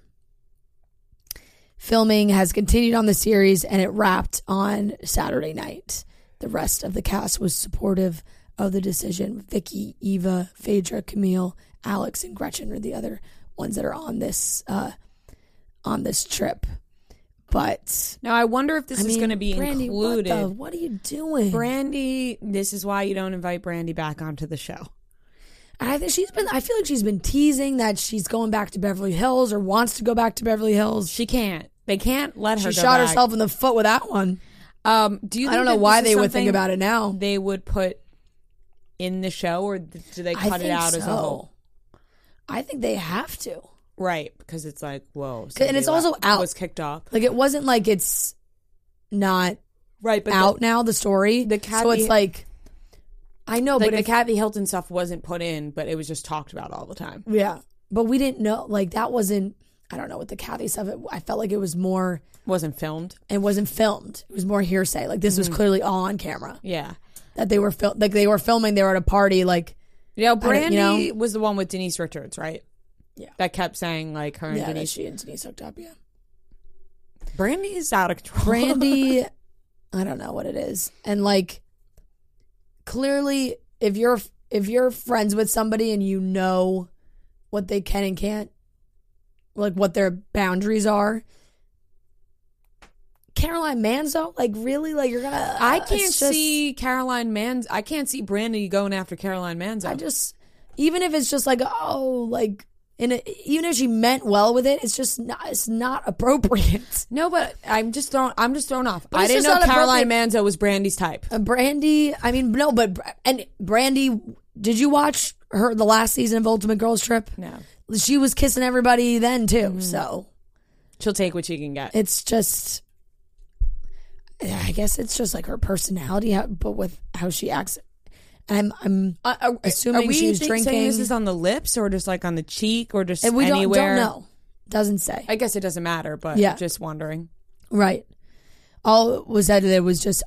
Filming has continued on the series, and it wrapped on Saturday night. The rest of the cast was supportive of the decision. Vicky, Eva, Phaedra, Camille, Alex, and Gretchen are the other ones that are on this trip. But now I wonder if this is going to be Brandy, included. What are you doing, Brandy? This is why you don't invite Brandy back onto the show. I feel like she's been teasing that she's going back to Beverly Hills or wants to go back to Beverly Hills. She can't. They can't let her. She go shot back. herself in the foot with that one. Do you? I don't know why they would think about it now. They would put in the show, or do they cut it out as a whole? I think they have to. Right, because it's like, whoa. And it's also out. Was kicked off. Like, it wasn't like it's not right, but out now, the story. So it's like, I know, like but the Kathy Hilton stuff wasn't put in, but it was just talked about all the time. Yeah. But we didn't know, like, that wasn't, I don't know, with the Kathy stuff, I felt like it was more. Wasn't filmed? It wasn't filmed. It was more hearsay. Like, this was clearly all on camera. Yeah. That they were they were filming, they were at a party, like. Yeah, Brandy was the one with Denise Richards, right? Yeah. That kept saying, like, her and Denise. She and Denise hooked up, yeah. Brandy's out of control. Brandy, I don't know what it is. And, like, clearly, if you're friends with somebody and you know what they can and can't, like, what their boundaries are, Caroline Manzo, like, really? Like, you're gonna... I can't see Caroline Manzo. I can't see Brandy going after Caroline Manzo. Even if it's just like, oh, like... even if she meant well with it, it's not appropriate. No, but I'm just thrown off. But I didn't know Caroline Manzo was Brandy's type. Brandy, I mean, no, but and Brandy, did you watch the last season of Ultimate Girls Trip? No. She was kissing everybody then too, so she'll take what she can get. It's just, I guess it's just like her personality, but with how she acts. And I'm assuming she was drinking. Saying this is on the lips or just like on the cheek or just we anywhere? Don't know. Doesn't say. I guess it doesn't matter, but just wondering. Right. All was said that it was just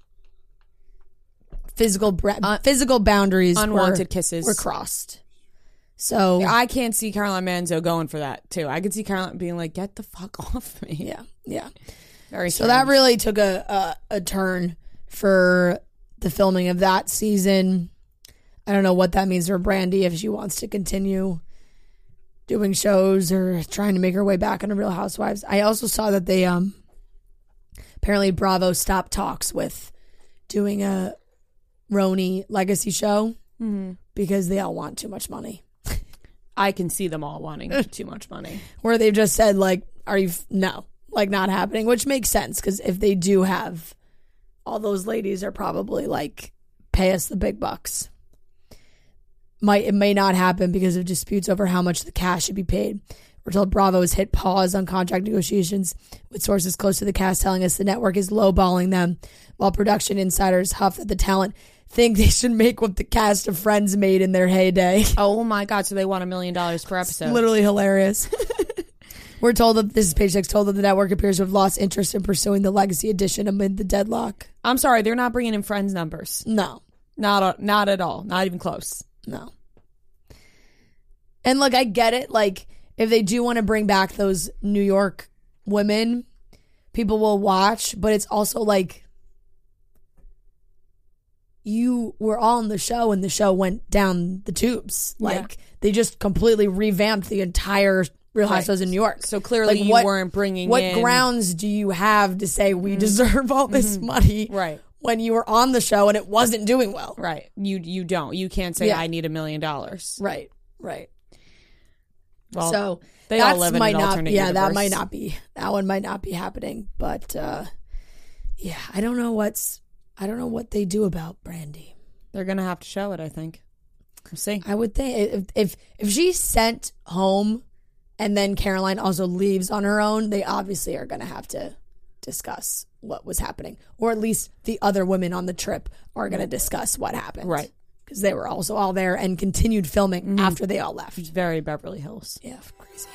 physical boundaries. Unwanted kisses were crossed. So I can't see Caroline Manzo going for that too. I could see Caroline being like, "Get the fuck off me." Yeah. Very strange. So that really took a turn for the filming of that season. I don't know what that means for Brandy if she wants to continue doing shows or trying to make her way back into Real Housewives. I also saw that they apparently Bravo stopped talks with doing a Roni legacy show because they all want too much money. I can see them all wanting too much money. Where they just said, like, no, like, not happening, which makes sense because if they do have, all those ladies are probably like, pay us the big bucks. It may not happen because of disputes over how much the cash should be paid. We're told Bravo has hit pause on contract negotiations, with sources close to the cast telling us the network is lowballing them, while production insiders huff that the talent think they should make what the cast of Friends made in their heyday. Oh my God. So they want $1 million per episode. Literally hilarious. We're told that this is Page Six told that the network appears to have lost interest in pursuing the legacy edition amid the deadlock. I'm sorry, they're not bringing in Friends numbers. No, not at all. Not even close. No. And look, I get it. Like, if they do want to bring back those New York women, people will watch. But it's also like, you were all in the show and the show went down the tubes. Like, they just completely revamped the entire Real Housewives of New York. So clearly you weren't bringing what in... grounds do you have to say we deserve all this money when you were on the show and it wasn't doing well? Right. You don't. You can't say, I need $1 million. Right. Right. Well, so they all live in an alternate universe. that one might not be happening. But I don't know what they do about Brandy. They're gonna have to show it, I think. We'll see. I would think if she's sent home and then Caroline also leaves on her own, they obviously are gonna have to discuss what was happening. Or at least the other women on the trip are gonna discuss what happened. Right. Because they were also all there and continued filming after they all left. It's very Beverly Hills. Yeah, crazy.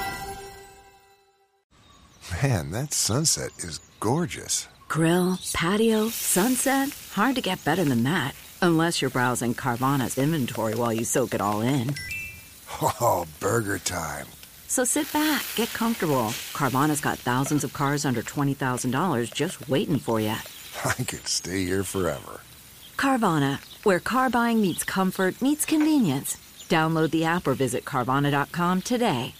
Man, that sunset is gorgeous. Grill, patio, sunset. Hard to get better than that. Unless you're browsing Carvana's inventory while you soak it all in. Oh, burger time. So sit back, get comfortable. Carvana's got thousands of cars under $20,000 just waiting for you. I could stay here forever. Carvana, where car buying meets comfort, meets convenience. Download the app or visit Carvana.com today.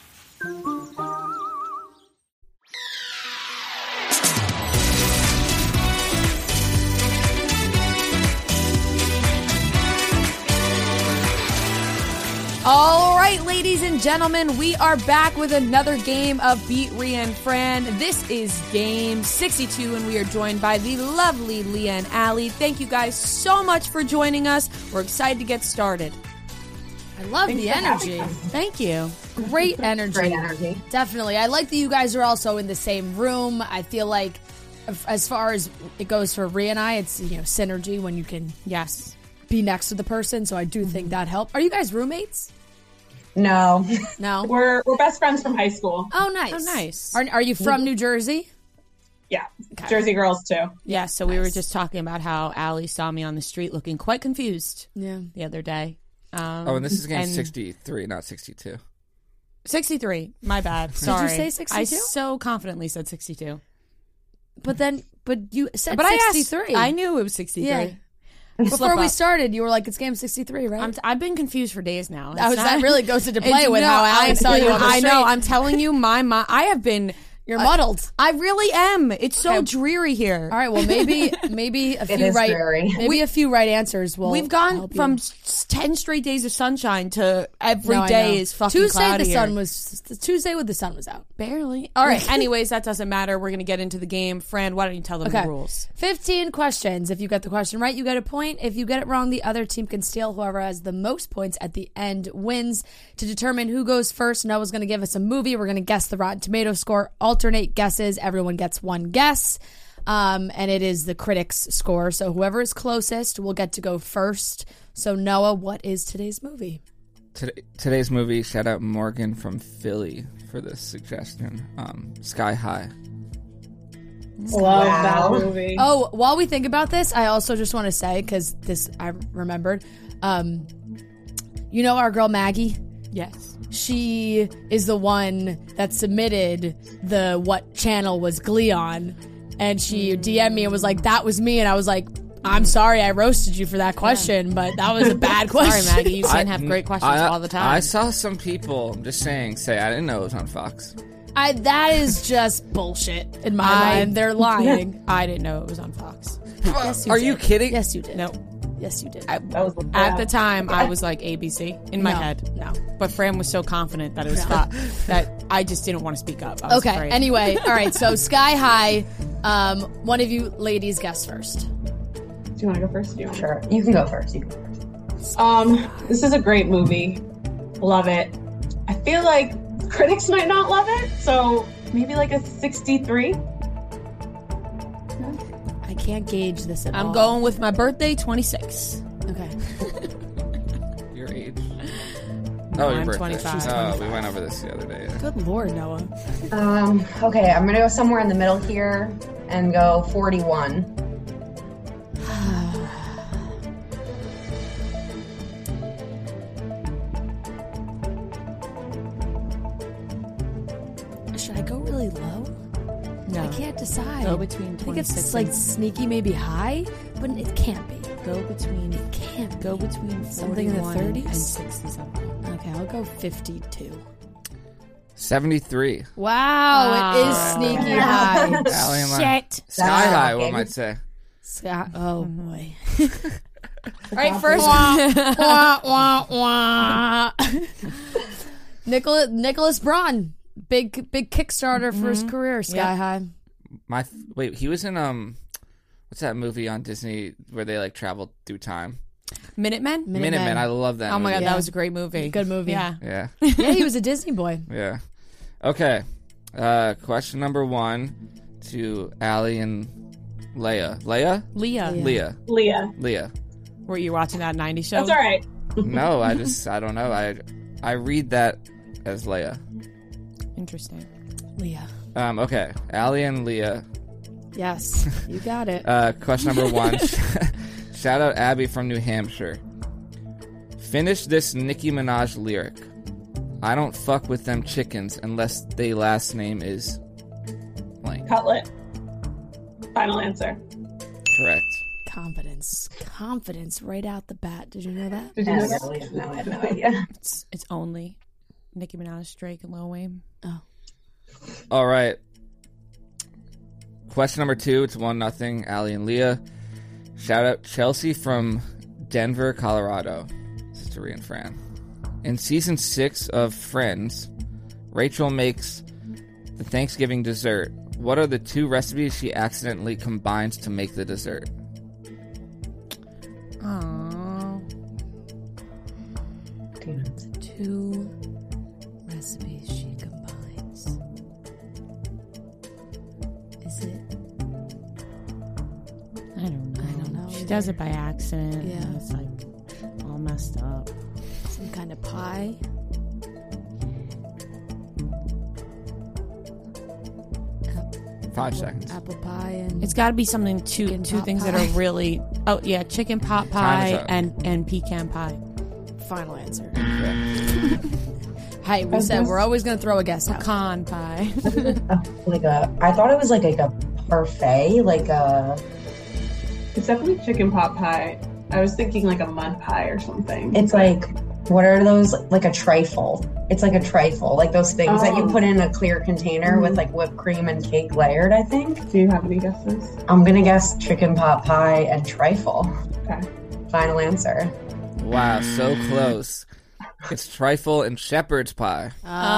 All right, ladies and gentlemen, we are back with another game of Beat Rhian Fran. This is game 62, and we are joined by the lovely Leanne Alley. Thank you guys so much for joining us. We're excited to get started. I love the energy. Thank you. Great energy. Great energy. Definitely. I like that you guys are also in the same room. I feel like as far as it goes for Rhea and I, it's synergy when you can be next to the person. So I do think that helped. Are you guys roommates? No. We're best friends from high school. Oh, nice. Are you from New Jersey? Yeah. Okay. Jersey girls too. Yeah, so we were just talking about how Allie saw me on the street looking quite confused the other day. And this is game 63, not 62. 63. My bad. Sorry. Did you say 62? I so confidently said 62. But you said but 63. I knew it was 63. Yeah. Before we started, you were like, it's game 63, right? I've been confused for days now. That really goes into play with how Allie saw you on the street. I know. I'm telling you, I have been... You're muddled. I really am. It's so dreary here. All right. Well, maybe a few right answers will. We've gone from 10 straight days of sunshine to every day is fucking Tuesday. Cloudy Tuesday when the sun was out. Barely. All right. Anyways, that doesn't matter. We're gonna get into the game. Fran, why don't you tell them the rules? 15 questions. If you get the question right, you get a point. If you get it wrong, the other team can steal. Whoever has the most points at the end wins. To determine who goes first, Noah's gonna give us a movie. We're gonna guess the Rotten Tomatoes score. Alternate guesses. Everyone gets one guess. And it is the critics' score. So whoever is closest will get to go first. So Noah, what is today's movie? Today's movie, shout out Morgan from Philly for this suggestion. Sky High. Love that movie. Oh, while we think about this, I also just want to say, because this I remembered, you know our girl Maggie? Yes. She is the one that submitted the what channel was Glee on, and she DM'd me and was like, that was me, and I was like, I'm sorry I roasted you for that question, but that was a bad question. Sorry, Maggie, you can't have great questions all the time. I saw some people, I'm just saying, say I didn't know it was on Fox. That is just bullshit in my mind. They're lying. I didn't know it was on Fox. Yes, Are you kidding? Yes, you did. No. Yes, you did. At the time, I was like ABC in my head. No. But Fran was so confident that it was Fox that I just didn't want to speak up. I was afraid. Anyway, all right, so Sky High, one of you ladies guess first. Do you want to go first? Sure. You can go first. This is a great movie. Love it. I feel like critics might not love it, so maybe like a 63. I can't gauge this at all. I'm going with my birthday, 26. Okay. Your age? No, your I'm birthday. 25. Oh, we went over this the other day. Yeah. Good Lord, Noah. Okay, I'm gonna go somewhere in the middle here and go 41. Should I go really low? No. I can't decide. Go between I think 26 it's like and- sneaky, maybe high, but it can't be. Go between. It can't Go be. between Something in the 41 30s? and 67. Okay, I'll go 52. 73. Wow, it is sneaky high. Allie and Lyle. Shit. Sky high, one might say. Oh boy. All right, first. wah, wah, wah. Nicholas Braun, big Kickstarter for his career. Sky High. Wait, he was in what's that movie on Disney where they like traveled through time? Minutemen? Minutemen. I love that. Oh my movie. God, that was a great movie. Good movie. Yeah. Yeah. Yeah, he was a Disney boy. Yeah. Okay. Question number 1 to Allie and Leia. Leah. Leah. Were you watching that 90s show? That's all right. No, I don't know. I read that as Leia. Interesting. Leah. Okay. Allie and Leah. Yes, you got it. Question number 1. Shout out Abby from New Hampshire. Finish this Nicki Minaj lyric. I don't fuck with them chickens unless they last name is blank. Cutlet. Final answer. Correct. Confidence right out the bat. Did you know that? Did you know that? No, I had no idea. It's only Nicki Minaj, Drake, and Lil Wayne. Oh. All right. Question number 2. It's 1-0. Allie and Leah. Shout out Chelsea from Denver, Colorado. This is to Rhea and Fran. In season 6 of Friends, Rachel makes the Thanksgiving dessert. What are the 2 recipes she accidentally combines to make the dessert? Aww. 2 recipes she combines. Is it? I don't know. She either. does it by accident. Yeah. And it's like all messed up. Some kind of pie? Five seconds. Apple pie and It's got to be something two pot things that pie. are really. Oh yeah, chicken pot Time is pie up. and pecan pie. final answer. Correct. Hey, we said we're always going to throw a guess out. Pecan pie. I thought it was like a parfait, like a. It's definitely chicken pot pie. I was thinking like a mud pie or something. It's like, what are those? Like a trifle. It's like a trifle, like those things that you put in a clear container with like whipped cream and cake layered, I think. Do you have any guesses? I'm gonna guess chicken pot pie and trifle. Okay. Final answer. Wow, so close. It's trifle and shepherd's pie.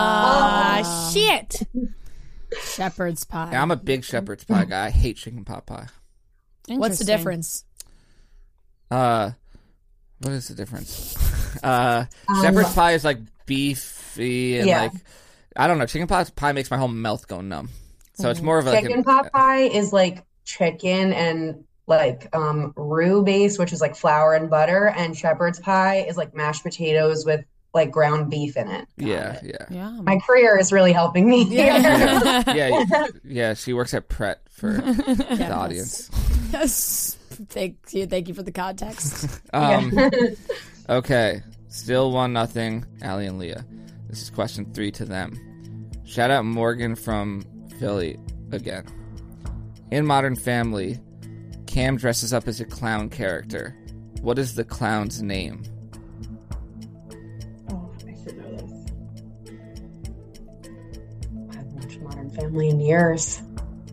Shit. Shepherd's pie. Yeah, I'm a big shepherd's pie guy. I hate chicken pot pie. What's the difference? What is the difference? Shepherd's pie is like beefy and like, I don't know. Chicken pot pie makes my whole mouth go numb. So it's more of like chicken pot pie is like chicken and like roux base, which is like flour and butter, and shepherd's pie is like mashed potatoes with like ground beef in it. Yeah. My career is really helping me. Yeah. She works at Pret for the audience. Yes. Thank you for the context. Okay, still 1-0. Allie and Leah. This is question 3 to them. Shout out Morgan from Philly again. In Modern Family, Cam dresses up as a clown character. What is the clown's name? Oh, I should know this. I haven't watched Modern Family in years.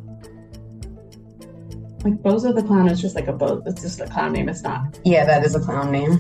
Like Bozo the Clown is just like it's just a clown name. It's not. Yeah, that is a clown name.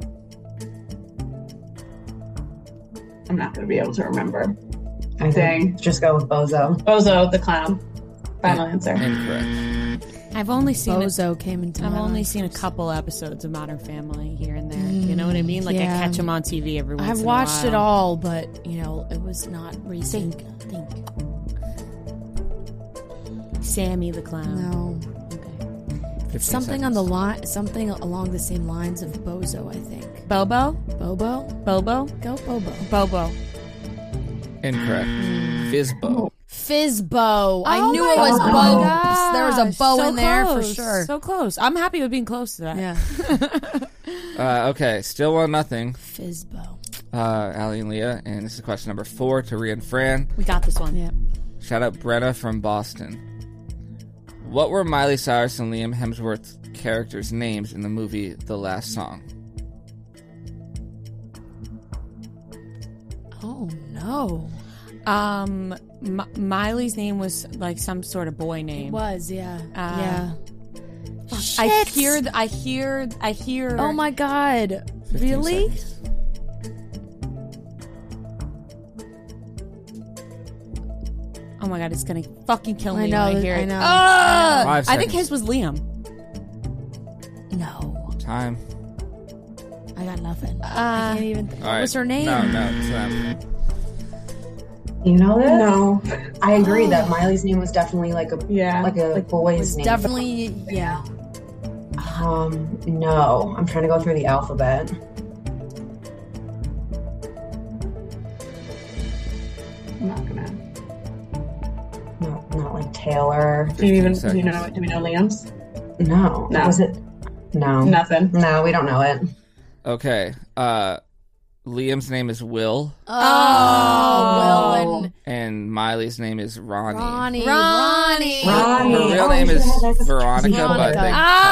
I'm not going to be able to remember. I think just go with Bozo. Bozo the Clown. Final answer. Incorrect. I've only seen Bozo came into I've my only life. seen a couple episodes of Modern Family here and there. You know what I mean? Like I catch them on TV every once in a while. I've watched it all, but it was not recent. Think. Sammy the Clown. No. Okay. It's something on the line, something along the same lines of Bozo, I think. Bobo? Bobo? Bobo? Go Bobo. Bobo. Incorrect. Fizbo. Fizbo. I knew it was Bo. There was a bow in there for sure. So close. I'm happy with being close to that. Yeah. Okay, still 1-0. Fizbo. Allie and Leah, and this is question number 4 to Rhea and Fran. We got this one. Yeah. Shout out Brenna from Boston. What were Miley Cyrus and Liam Hemsworth's characters' names in the movie The Last Song? Oh no. Miley's name was like some sort of boy name. It was, yeah. Yeah. I hear. Oh my god. Really? Seconds. Oh my god, it's gonna fucking kill me I know, when I hear I it. know. Ah! 5 I think seconds. his was Liam. No. Time. I got nothing. I can't even. What was her name? No, it's them. You know that? No. I agree that Miley's name was definitely like a boy's name. Definitely, yeah. No. I'm trying to go through the alphabet. I'm not gonna. Not like Taylor. Do we know Liam's? No. No. Was it? No. Nothing. No, we don't know it. Okay. Liam's name is Will. Will And Miley's name is Ronnie. Ronnie. Her real name is Veronica, but they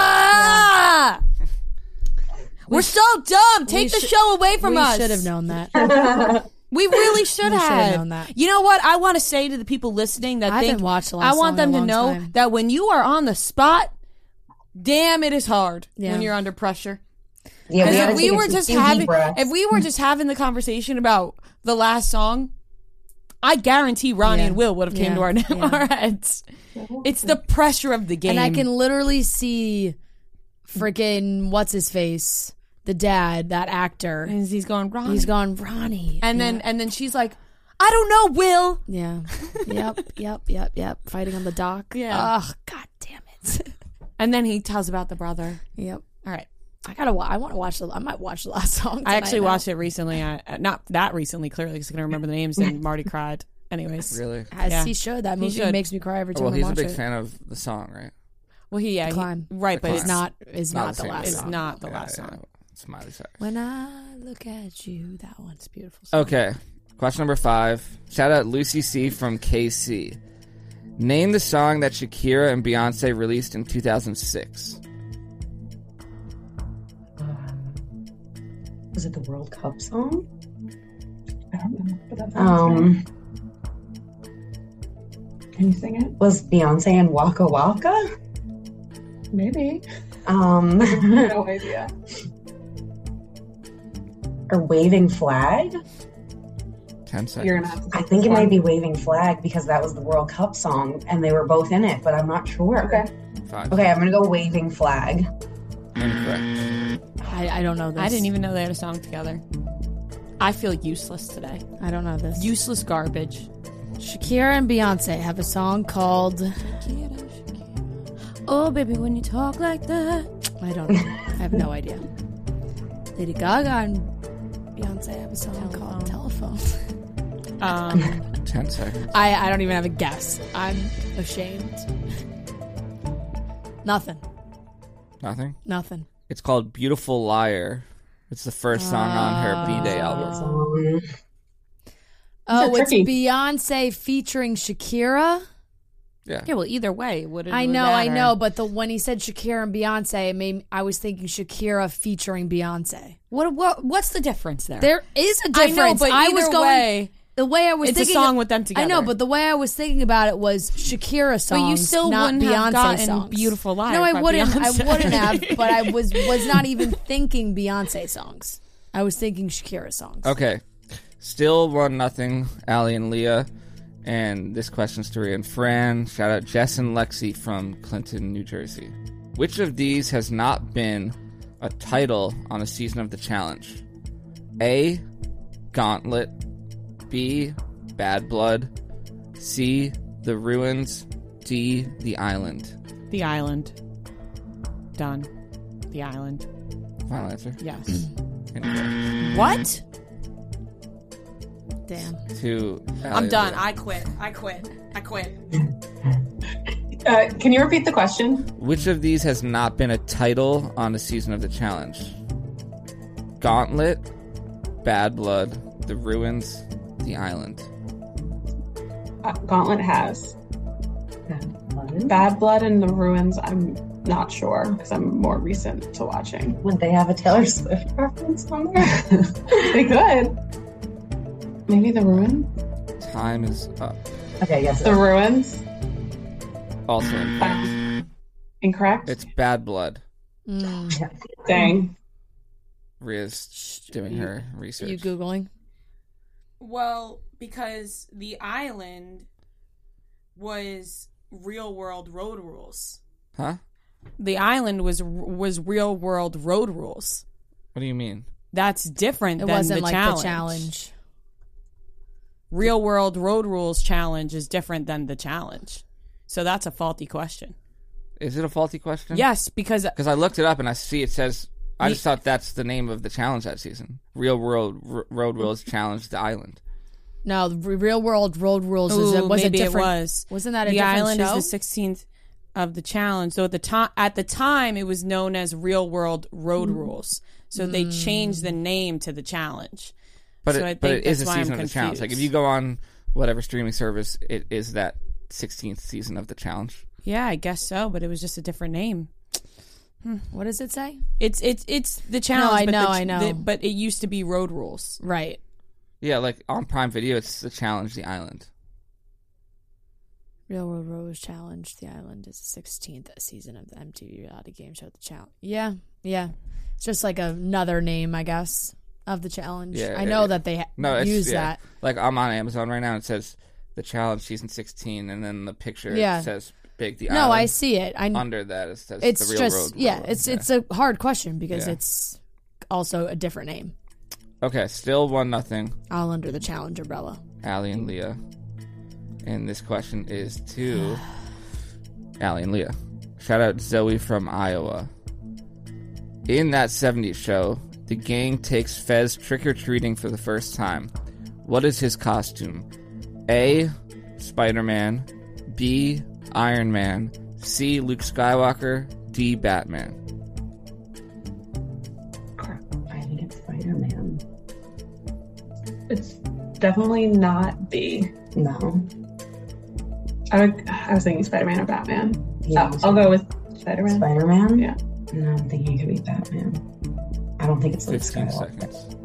We're so dumb. Take the show away from us. We should have known that. We really should have known that. You know what? I want to say to the people listening that I think haven't watched The Last I want Song in them a to long know time. that when you are on the spot, damn, it is hard when you're under pressure. Yeah, if we were just having the conversation about the last song, I guarantee Ronnie and Will would have came to our heads. It's the pressure of the game. And I can literally see freaking what's his face, the dad, that actor. And he's going Ronnie. He's gone Ronnie. And then she's like, I don't know, Will. Yeah. Yep. Fighting on the dock. Yeah. Ugh, god damn it. And then he tells about the brother. Yep. All right. I want to watch I might watch The Last Song tonight. I actually watched it recently. Not that recently, clearly, because I can remember the names, and Marty cried. Anyways. Really? As he should. That movie makes me cry every time I watch it. Well, he's a big fan of the song, right? Well, Climb. Right, but it's not The Last Song. It's not the last song. It's Miley Cyrus. When I look at you, that one's beautiful song. Okay. Question number 5. Shout out Lucy C from KC. Name the song that Shakira and Beyonce released in 2006. Was it the World Cup song? I don't know. But that's Can you sing it? Was Beyonce in Waka Waka? Maybe. No idea. Or Waving Flag? 10 seconds. You're gonna have to I think it might be Waving Flag because that was the World Cup song and they were both in it, but I'm not sure. Okay. 5. Okay, I'm gonna go Waving Flag. Incorrect. I don't know this. I didn't even know they had a song together. I feel useless today. I don't know this. Useless garbage. Shakira and Beyonce have a song called Oh, baby, when you talk like that. I don't know. I have no idea. Lady Gaga and Beyonce have a song called Telephone. 10 seconds. I don't even have a guess. I'm ashamed. Nothing. Nothing? It's called Beautiful Liar. It's the first song on her B-Day album. Oh, it's Beyonce featuring Shakira? Yeah. Yeah, well, either way, would it I know, but when he said Shakira and Beyonce, I was thinking Shakira featuring Beyonce. What's the difference there? There is a difference. I know, but either way, the way I was it's thinking, a song with them together. I know, but the way I was thinking about it was Shakira songs, but you still not wouldn't Beyonce have gotten songs. Beautiful Liar. No, I by wouldn't. Beyonce. I wouldn't have. But I was not even thinking Beyonce songs. I was thinking Shakira songs. Okay. Still 1-0, Allie and Leah. And this question's to Rhea and Fran. Shout out Jess and Lexi from Clinton, New Jersey. Which of these has not been a title on a season of The Challenge? A. Gauntlet. B. Bad Blood. C. The Ruins. D. The Island. The Island. Done. The island. Final answer. Yes. Incorrect. What? Damn. I'm done. I quit. Can you repeat the question? Which of these has not been a title on a season of the challenge? Gauntlet, Bad Blood, The Ruins, The Island. Gauntlet has. Bad Blood and The Ruins, I'm not sure because I'm more recent to watching. Would they have a Taylor Swift reference on there? They could. Maybe The Ruin? Time is up. Okay, yes. The Ruins? Also incorrect. Incorrect? It's Bad Blood. Dang. Ria's doing her research. You Googling? Well, because The Island was Real World Road Rules. Huh? The Island was Real World Road Rules. What do you mean? That's different It than wasn't the like challenge. the challenge. Real World Road Rules challenge is different than the challenge. So that's a faulty question. Is it a faulty question? Yes, because I looked it up and I see it says. I just thought that's the name of the challenge that season. Real World Road Rules Challenge the Island. No, the Real World Road Rules was a different. Wasn't that a the different Island show? is the 16th of the challenge. So at the time, it was known as Real World Road Rules. So they changed the name to the challenge. But so it is a season of the challenge. Like if you go on whatever streaming service, it is that 16th season of the challenge. Yeah, I guess so. But it was just a different name. What does it say? It's the challenge. No, I know. But it used to be Road Rules. Right. Yeah, like on Prime Video, it's the challenge, the island. Real World Rose Challenge, The Island is the 16th season of the MTV reality game show, The Challenge. Yeah. It's just like another name, I guess, of the challenge. Yeah, I know that they use that. Like I'm on Amazon right now, and it says The Challenge Season 16, and then the picture says Big The Island. No, I see it. Under that, it says it's The Real just, Road. Yeah, it's a hard question because it's also a different name. Okay, still 1-0. All under the challenge umbrella. Allie and Leah. And this question is to Allie and Leah. Shout out Zoe from Iowa. In that 70s show, the gang takes Fez trick-or-treating for the first time. What is his costume? A. Spider-Man. B. Iron Man. C. Luke Skywalker. D. Batman. I think it's Spider-Man. It's definitely not B. No. I was thinking Spider-Man or Batman. Yeah, I'll go with Spider-Man. Spider-Man? Yeah. No, I'm thinking it could be Batman. I don't think it's Luke 15 Skywalker. seconds.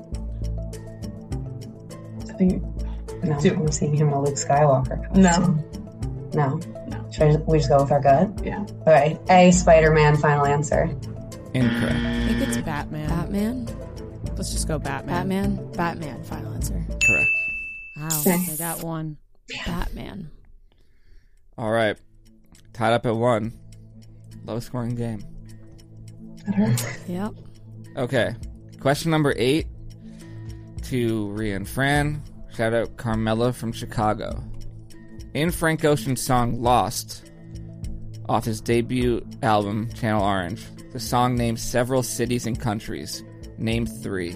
I think... No, I'm seeing him in a Luke Skywalker costume. No. Should we just go with our gut? Yeah. All right. A, Spider-Man, final answer. Incorrect. I think it's Batman. Batman? Let's just go Batman. Batman, final answer. Correct. Wow, I got one. Batman. All right. Tied up at 1. Low scoring game. Yep. Okay. Question number 8 to Rhea and Fran. Shout out Carmela from Chicago. In Frank Ocean's song Lost, off his debut album Channel Orange, the song names several cities and countries. Name 3.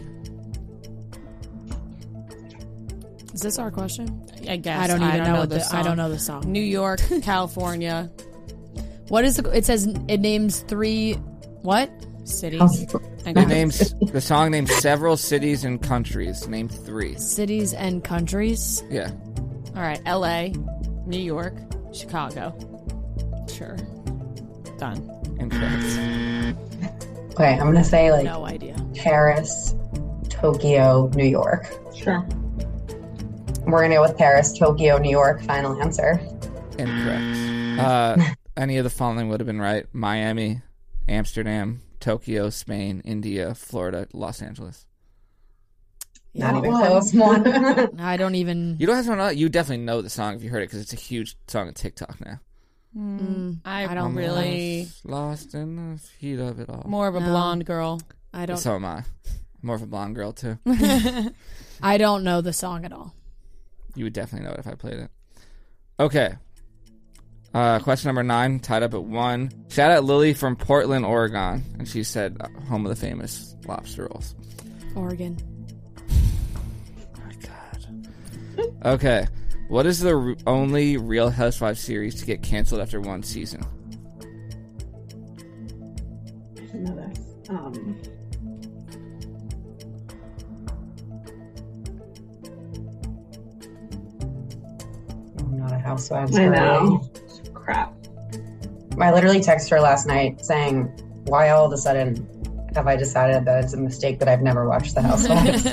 Is this our question? I guess. I don't even know the song. I don't know the song. New York, California. What is it says it names 3 what? Cities. The song names several cities and countries. Name 3. Cities and countries? Yeah. All right. LA, New York, Chicago. Sure. Done. Incorrect. Okay, I'm going to say like no idea. Paris, Tokyo, New York. Sure. We're going to go with Paris, Tokyo, New York, final answer. Incorrect. Any of the following would have been right. Miami, Amsterdam, Tokyo, Spain, India, Florida, Los Angeles. Not even close. One. I don't even. You don't have to know. You definitely know the song if you heard it because it's a huge song on TikTok now. I don't really. Lost in the heat of it all. More of a blonde girl. I don't. So am I. More of a blonde girl too. I don't know the song at all. You would definitely know it if I played it. Okay. Question number 9, tied up at 1. Shout out Lily from Portland, Oregon. And she said, home of the famous lobster rolls. Oregon. Oh my God. Okay. What is the only Real Housewives series to get canceled after 1 season? I should know this. I'm not a housewives. I know. Crap. I literally texted her last night saying, why all of a sudden have I decided that it's a mistake that I've never watched The Housewives?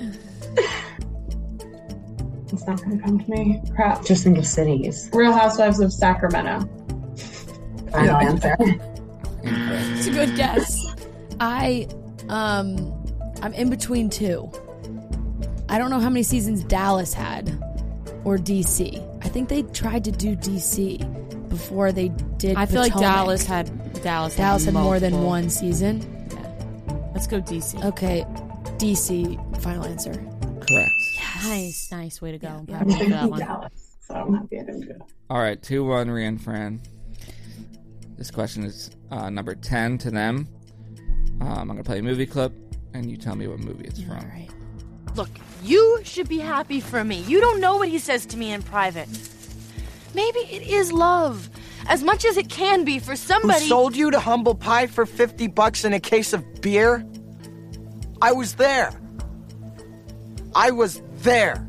It's not going to come to me. Crap. Just think of cities. Real Housewives of Sacramento. Final answer. It's a good guess. I'm in between 2. I don't know how many seasons Dallas had or DC. I think they tried to do DC before they did I feel Potomac. like Dallas had more than multiple. 1 season. Yeah. Let's go DC. Okay, DC, final answer. Correct. Yes. Nice way to go. I'm I'm proud of you for thinking that one. Dallas, so I'm happy I didn't do it. All right, 2-1, Rian Fran. This question is number 10 to them. I'm going to play a movie clip, and you tell me what movie it's from. All right. Look, you should be happy for me. You don't know what he says to me in private. Maybe it is love, as much as it can be for somebody. Who sold you to Humble Pie for $50 and a case of beer? I was there. I was there.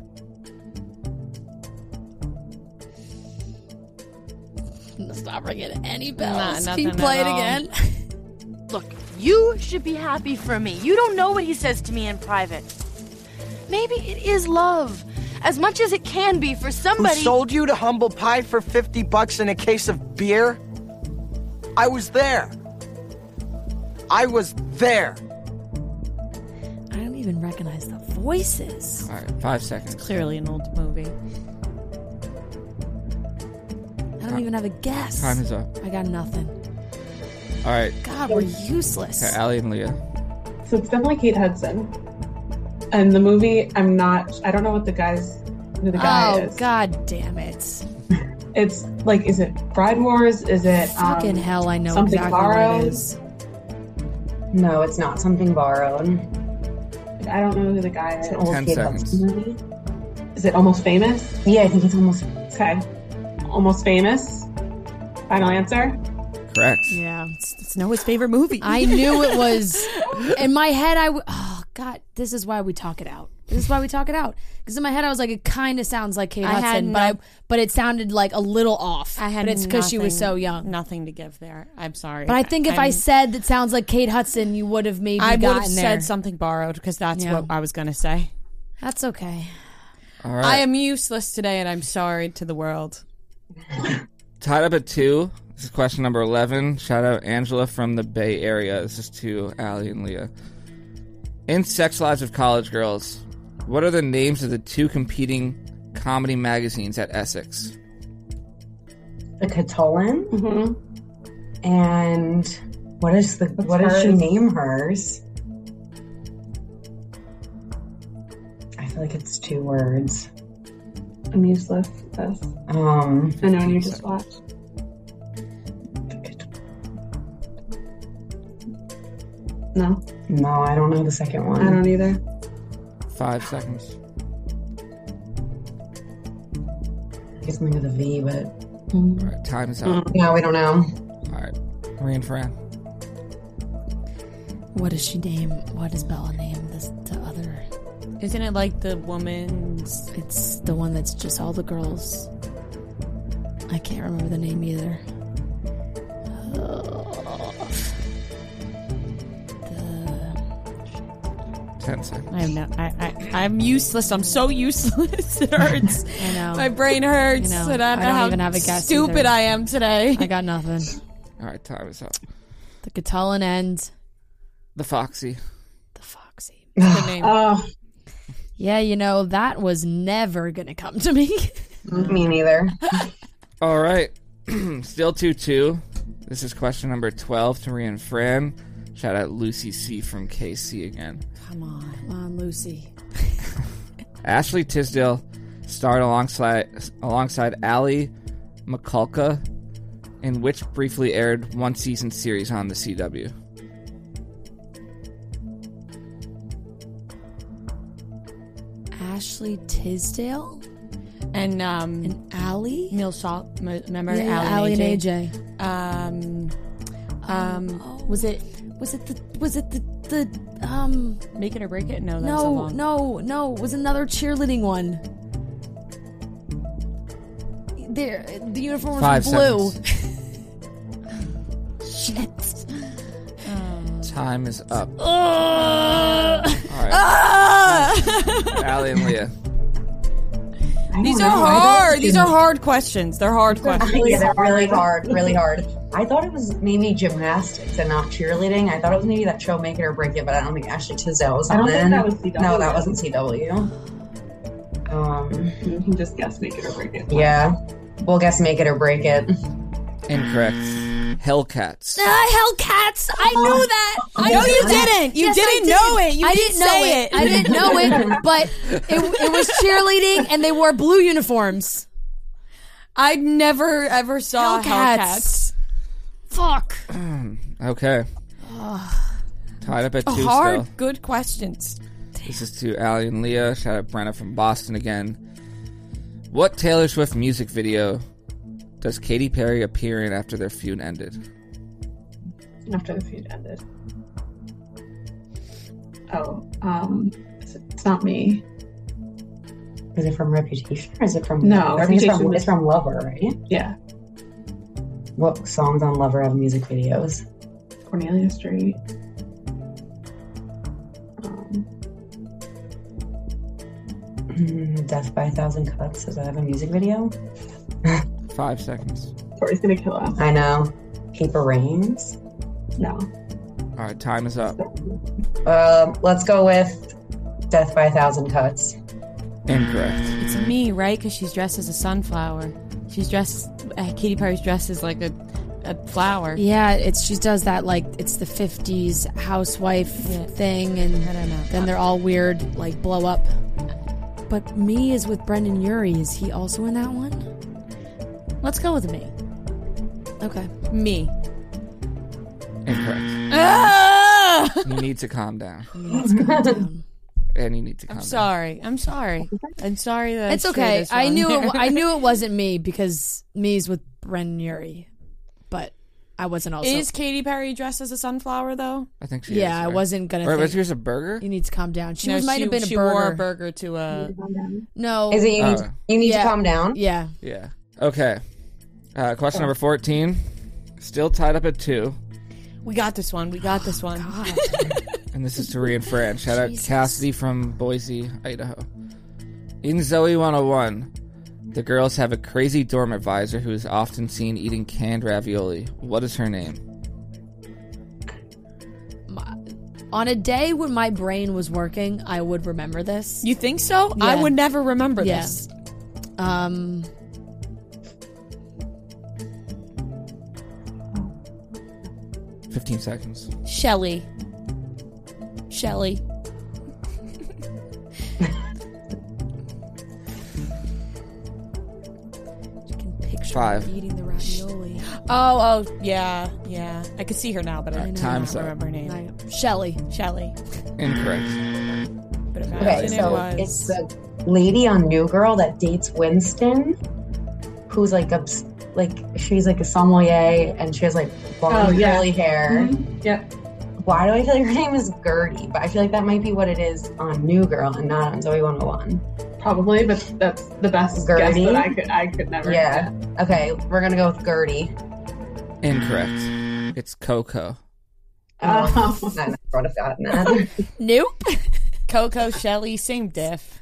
It's not ringing any bells. Nah, Can you nothing play at it all. again? Look, you should be happy for me. You don't know what he says to me in private. Maybe it is love, as much as it can be for somebody. Who sold you to Humble Pie for $50 and a case of beer? I was there. I was there. I don't even recognize the voices. All right, 5 seconds. Clearly an old movie. I don't even have a guess. Time is up. I got nothing. All right. God, we're useless. Okay, Allie and Leah. So it's definitely Kate Hudson. And the movie, I don't know who the guy is. Oh, God damn it. It's like, is it Bride Wars? Is it Fucking hell, I know Something exactly Borrowed? what it is. No, it's not Something Borrowed. I don't know who the guy is. It's an old 10 Kate seconds. Hudson movie. Is it Almost Famous? Yeah, I think it's Almost. Okay. Almost Famous. Final answer? Correct. Yeah, it's Noah's favorite movie. I knew it was. In my head, oh, God, this is why we talk it out. This is why we talk it out. Because in my head, I was like, it kind of sounds like Kate Hudson, but it sounded like a little off. But it's because she was so young. Nothing to give there. I'm sorry. But I think if I said that sounds like Kate Hudson, you would have maybe I would gotten have there. said Something Borrowed because that's what I was going to say. That's okay. All right. I am useless today, and I'm sorry to the world. Tied up at 2. This is question number 11. Shout out Angela from the Bay Area. This is to Allie and Leah. In Sex Lives of College Girls, what are the names of the 2 competing comedy magazines at Essex? The Catullin. Mm-hmm. And what does she name hers? I feel like it's 2 words. I'm useless at this. I know, and you just watched. No. No, I don't know the second one. I don't either. 5 seconds. It's something with a V, but... All right, time is up. No, we don't know. All right, Marie and Fran. What does she name? What does Bella name the other? Isn't it like the woman's... It's the one that's just all the girls. I can't remember the name either. 10 seconds. I have no. I'm useless. I'm so useless. It hurts. I know. My brain hurts. I know. And I don't know how even have a guess stupid either. I am today. I got nothing. All right, time is up. The Catullin and The Foxy. The Foxy. The name. Oh, yeah, you know, that was never going to come to me. Me neither. All right. Still 2-2. This is question number 12 to Marie and Fran. Shout out Lucy C. from KC again. Come on, Lucy. Ashley Tisdale starred alongside Allie McCulka in which briefly aired one-season series on the CW? Ashley Tisdale and Allie. Neil Shaw. Remember Yeah, Allie and AJ? Was it the Make It or Break It? No, that's so long. No. It was another cheerleading one. The uniform was 5 blue. Shit. Time is up. All right. Allie and Leah. These are hard. These are hard questions. They're hard questions. Yeah, they're really hard. Really hard. I thought it was maybe gymnastics and not cheerleading. I thought it was maybe that show Make It or Break It, but I don't think Ashley Tisdale was on I don't it. think that was CW. No, that wasn't CW. You can just guess Make It or Break It. Yeah. We'll guess Make It or Break It. Incorrect. Hellcats. Hellcats! I knew that! No, you didn't. You Yes, didn't I know it. You I didn't didn't know say it. I didn't know it, but it was cheerleading and they wore blue uniforms. I never ever saw Hellcats. Fuck. Okay. Tied up at 2 Hard, still. good questions. This is to Allie and Leah. Shout out Brenna from Boston again. What Taylor Swift music video does Katy Perry appear in after their feud ended? After the feud ended. Oh, it's not me. Is it from Reputation or is it from... No, I think Reputation it's from Lover, right? Yeah. What songs on Lover have music videos? Cornelia Street. Death by a Thousand Cuts. Does that have a music video? 5 seconds. Tori's gonna kill us. I know. Paper Rains? No. All right, time is up. Let's go with Death by a Thousand Cuts. Incorrect. It's me, right? Because she's dressed as a sunflower. She's dressed... Katy Perry's dressed as like a flower. Yeah, she does that like it's the 50s housewife thing, and I don't know. Then they're all weird, like blow up. But Me is with Brendan Urie. Is he also in that one? Let's go with Me. Okay. Me. Incorrect. You need to calm down. And you need to calm down. I'm sorry that It's okay. I knew it wasn't me because Me's with Brendan Urie, but I wasn't also. Is Katy Perry dressed as a sunflower though? I think she is. Yeah, I wasn't gonna. Or was yours a burger? You need to calm down. She No, might have been a she burger. wore a burger to a. No, Is it you need to calm down? Yeah. Yeah. Okay. Question number 14. Still tied up at 2. We got this one. And this is to Rhea and Fran. Shout out Cassidy from Boise, Idaho. In Zoe 101, the girls have a crazy dorm advisor who is often seen eating canned ravioli. What is her name? On a day when my brain was working, I would remember this. You think so? Yeah. I would never remember Yeah. this. 15 seconds. Shelly. 5. Eating the ravioli. Oh, yeah. I could see her now, but I don't Time's up. remember her name. Shelly. Incorrect. But Okay, imagine so it was. it's the lady on New Girl that dates Winston, who's like she's like a sommelier and she has like blonde curly hair. Mm-hmm. Yep. Why do I feel like her name is Gertie? But I feel like that might be what it is on New Girl and not on Zoe 101. Probably, but that's the best Gertie? guess that I could never Yeah. get. Okay, we're gonna go with Gertie. Incorrect. It's Coco. I never would have gotten that. Nope. Coco, Shelly, same diff.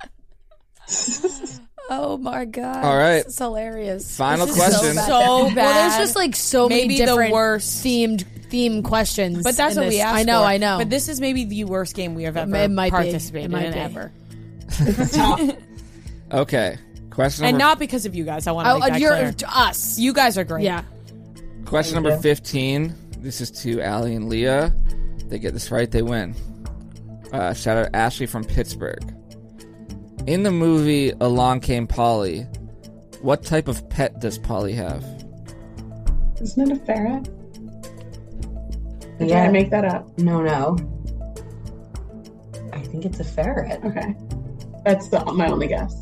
Oh my god. All right. This is hilarious. Final This is question. So bad. Well, there's just like so Maybe many the different worst. theme questions. But that's in what we this. asked I know, for. I know. But this is maybe the worst game we have ever It might be. participated It might in be. ever. Okay. Question And number not because of you guys. I want to make that you're clear. us. You guys are great. Yeah. Question number 15. This is to Allie and Leah. They get this right, they win. Shout out Ashley from Pittsburgh. In the movie Along Came Polly, what type of pet does Polly have? Isn't it a ferret? Or did Yeah. I make that up? No. I think it's a ferret. Okay. That's my only guess.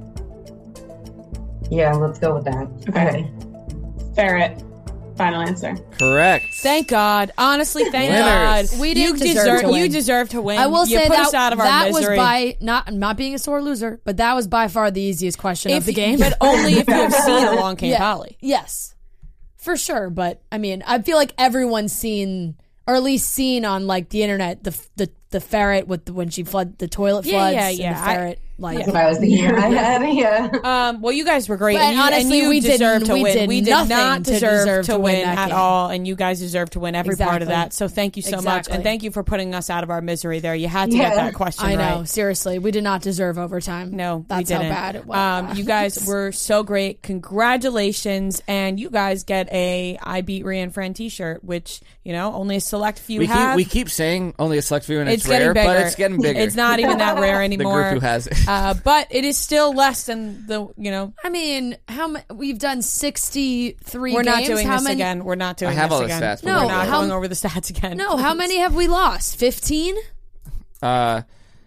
Yeah, let's go with that. Okay. Ferret. Final answer. Correct. Thank God. Honestly, thank Winners. God. We didn't deserve to win. You deserve to win. I will you say put that us out of our that was misery. by not being a sore loser, but that was by far the easiest question of the game. But only if you have seen Along Came Polly. Yes, for sure. But I mean, I feel like everyone's seen, or at least seen on like the internet, the ferret with when she fled the toilet floods. Yeah. And the ferret. That's what I was thinking in my head. Yeah. Well, you guys were great. But and you, honestly, and you we deserve to win. We did nothing not to deserve to win that at game. all, and you guys deserve to win every part of Exactly. that. So thank you so much, and thank you for putting us out of our misery there. You had to Yeah. get that question I know. right. Seriously, we did not deserve overtime. No, that's we how didn't. bad it was. You guys were so great. Congratulations, and you guys get a I Beat Rhian Fran T-shirt, which only a select few have. We keep saying only a select few, and it's getting rare, bigger. but it's getting bigger. It's not even that rare anymore. The group who has it. But it is still less than the I mean, we've done 63 We're games. not doing how this many? again. We're not doing I have this all the again. stats, but No, we're not how- going over the stats again. No, how many have we lost? 15? I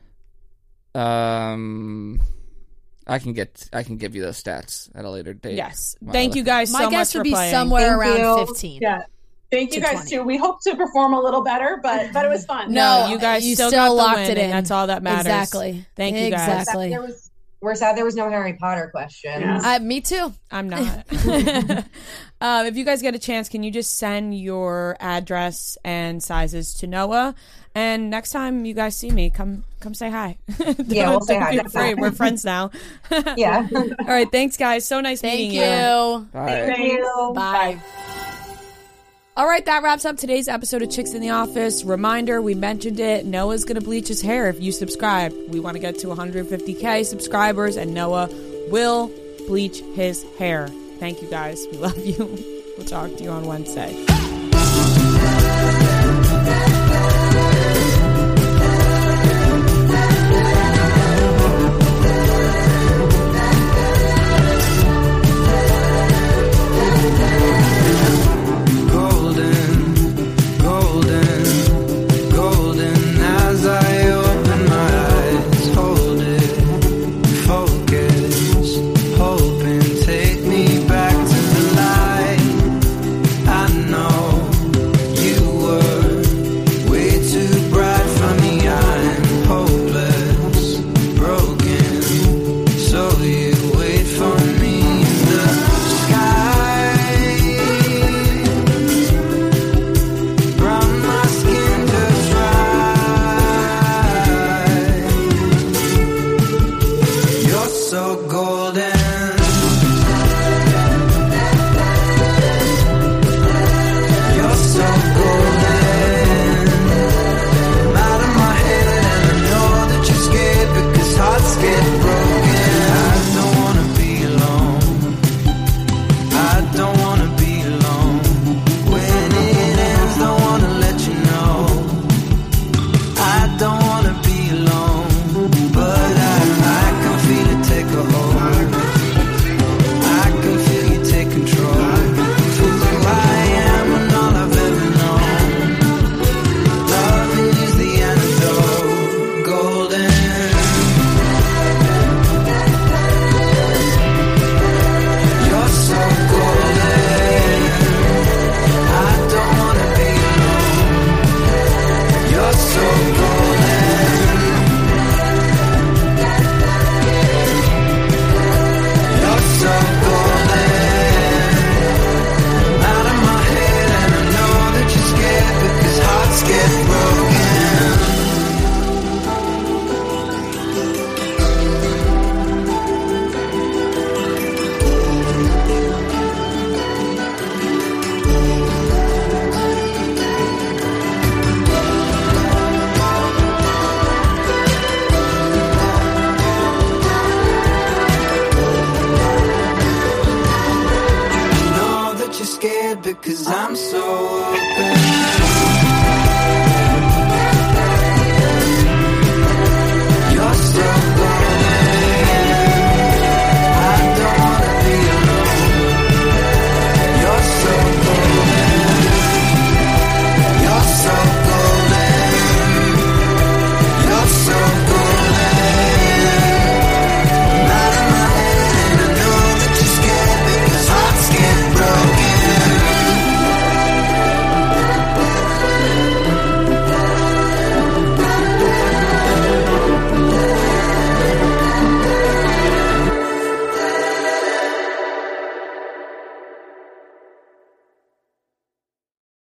can give you those stats at a later date. Yes. Thank you guys so My much guess for would be playing. somewhere Thank around you. 15. Yeah. Thank you to guys 20. too. We hope to perform a little better, but it was fun. No, you guys you still still got the locked win, it and in. that's all that matters. Exactly. Thank you guys. Exactly. We're sad there was no Harry Potter questions. Me too. I'm not. If you guys get a chance, can you just send your address and sizes to Noah? And next time you guys see me, come say hi. Yeah, we'll say Don't hi be next afraid. time. We're friends now. Yeah. All right. Thanks, guys. So nice meeting you. Bye. Thank you. Bye. All right, that wraps up today's episode of Chicks in the Office. Reminder, we mentioned it. Noah's going to bleach his hair if you subscribe. We want to get to 150K subscribers, and Noah will bleach his hair. Thank you, guys. We love you. We'll talk to you on Wednesday.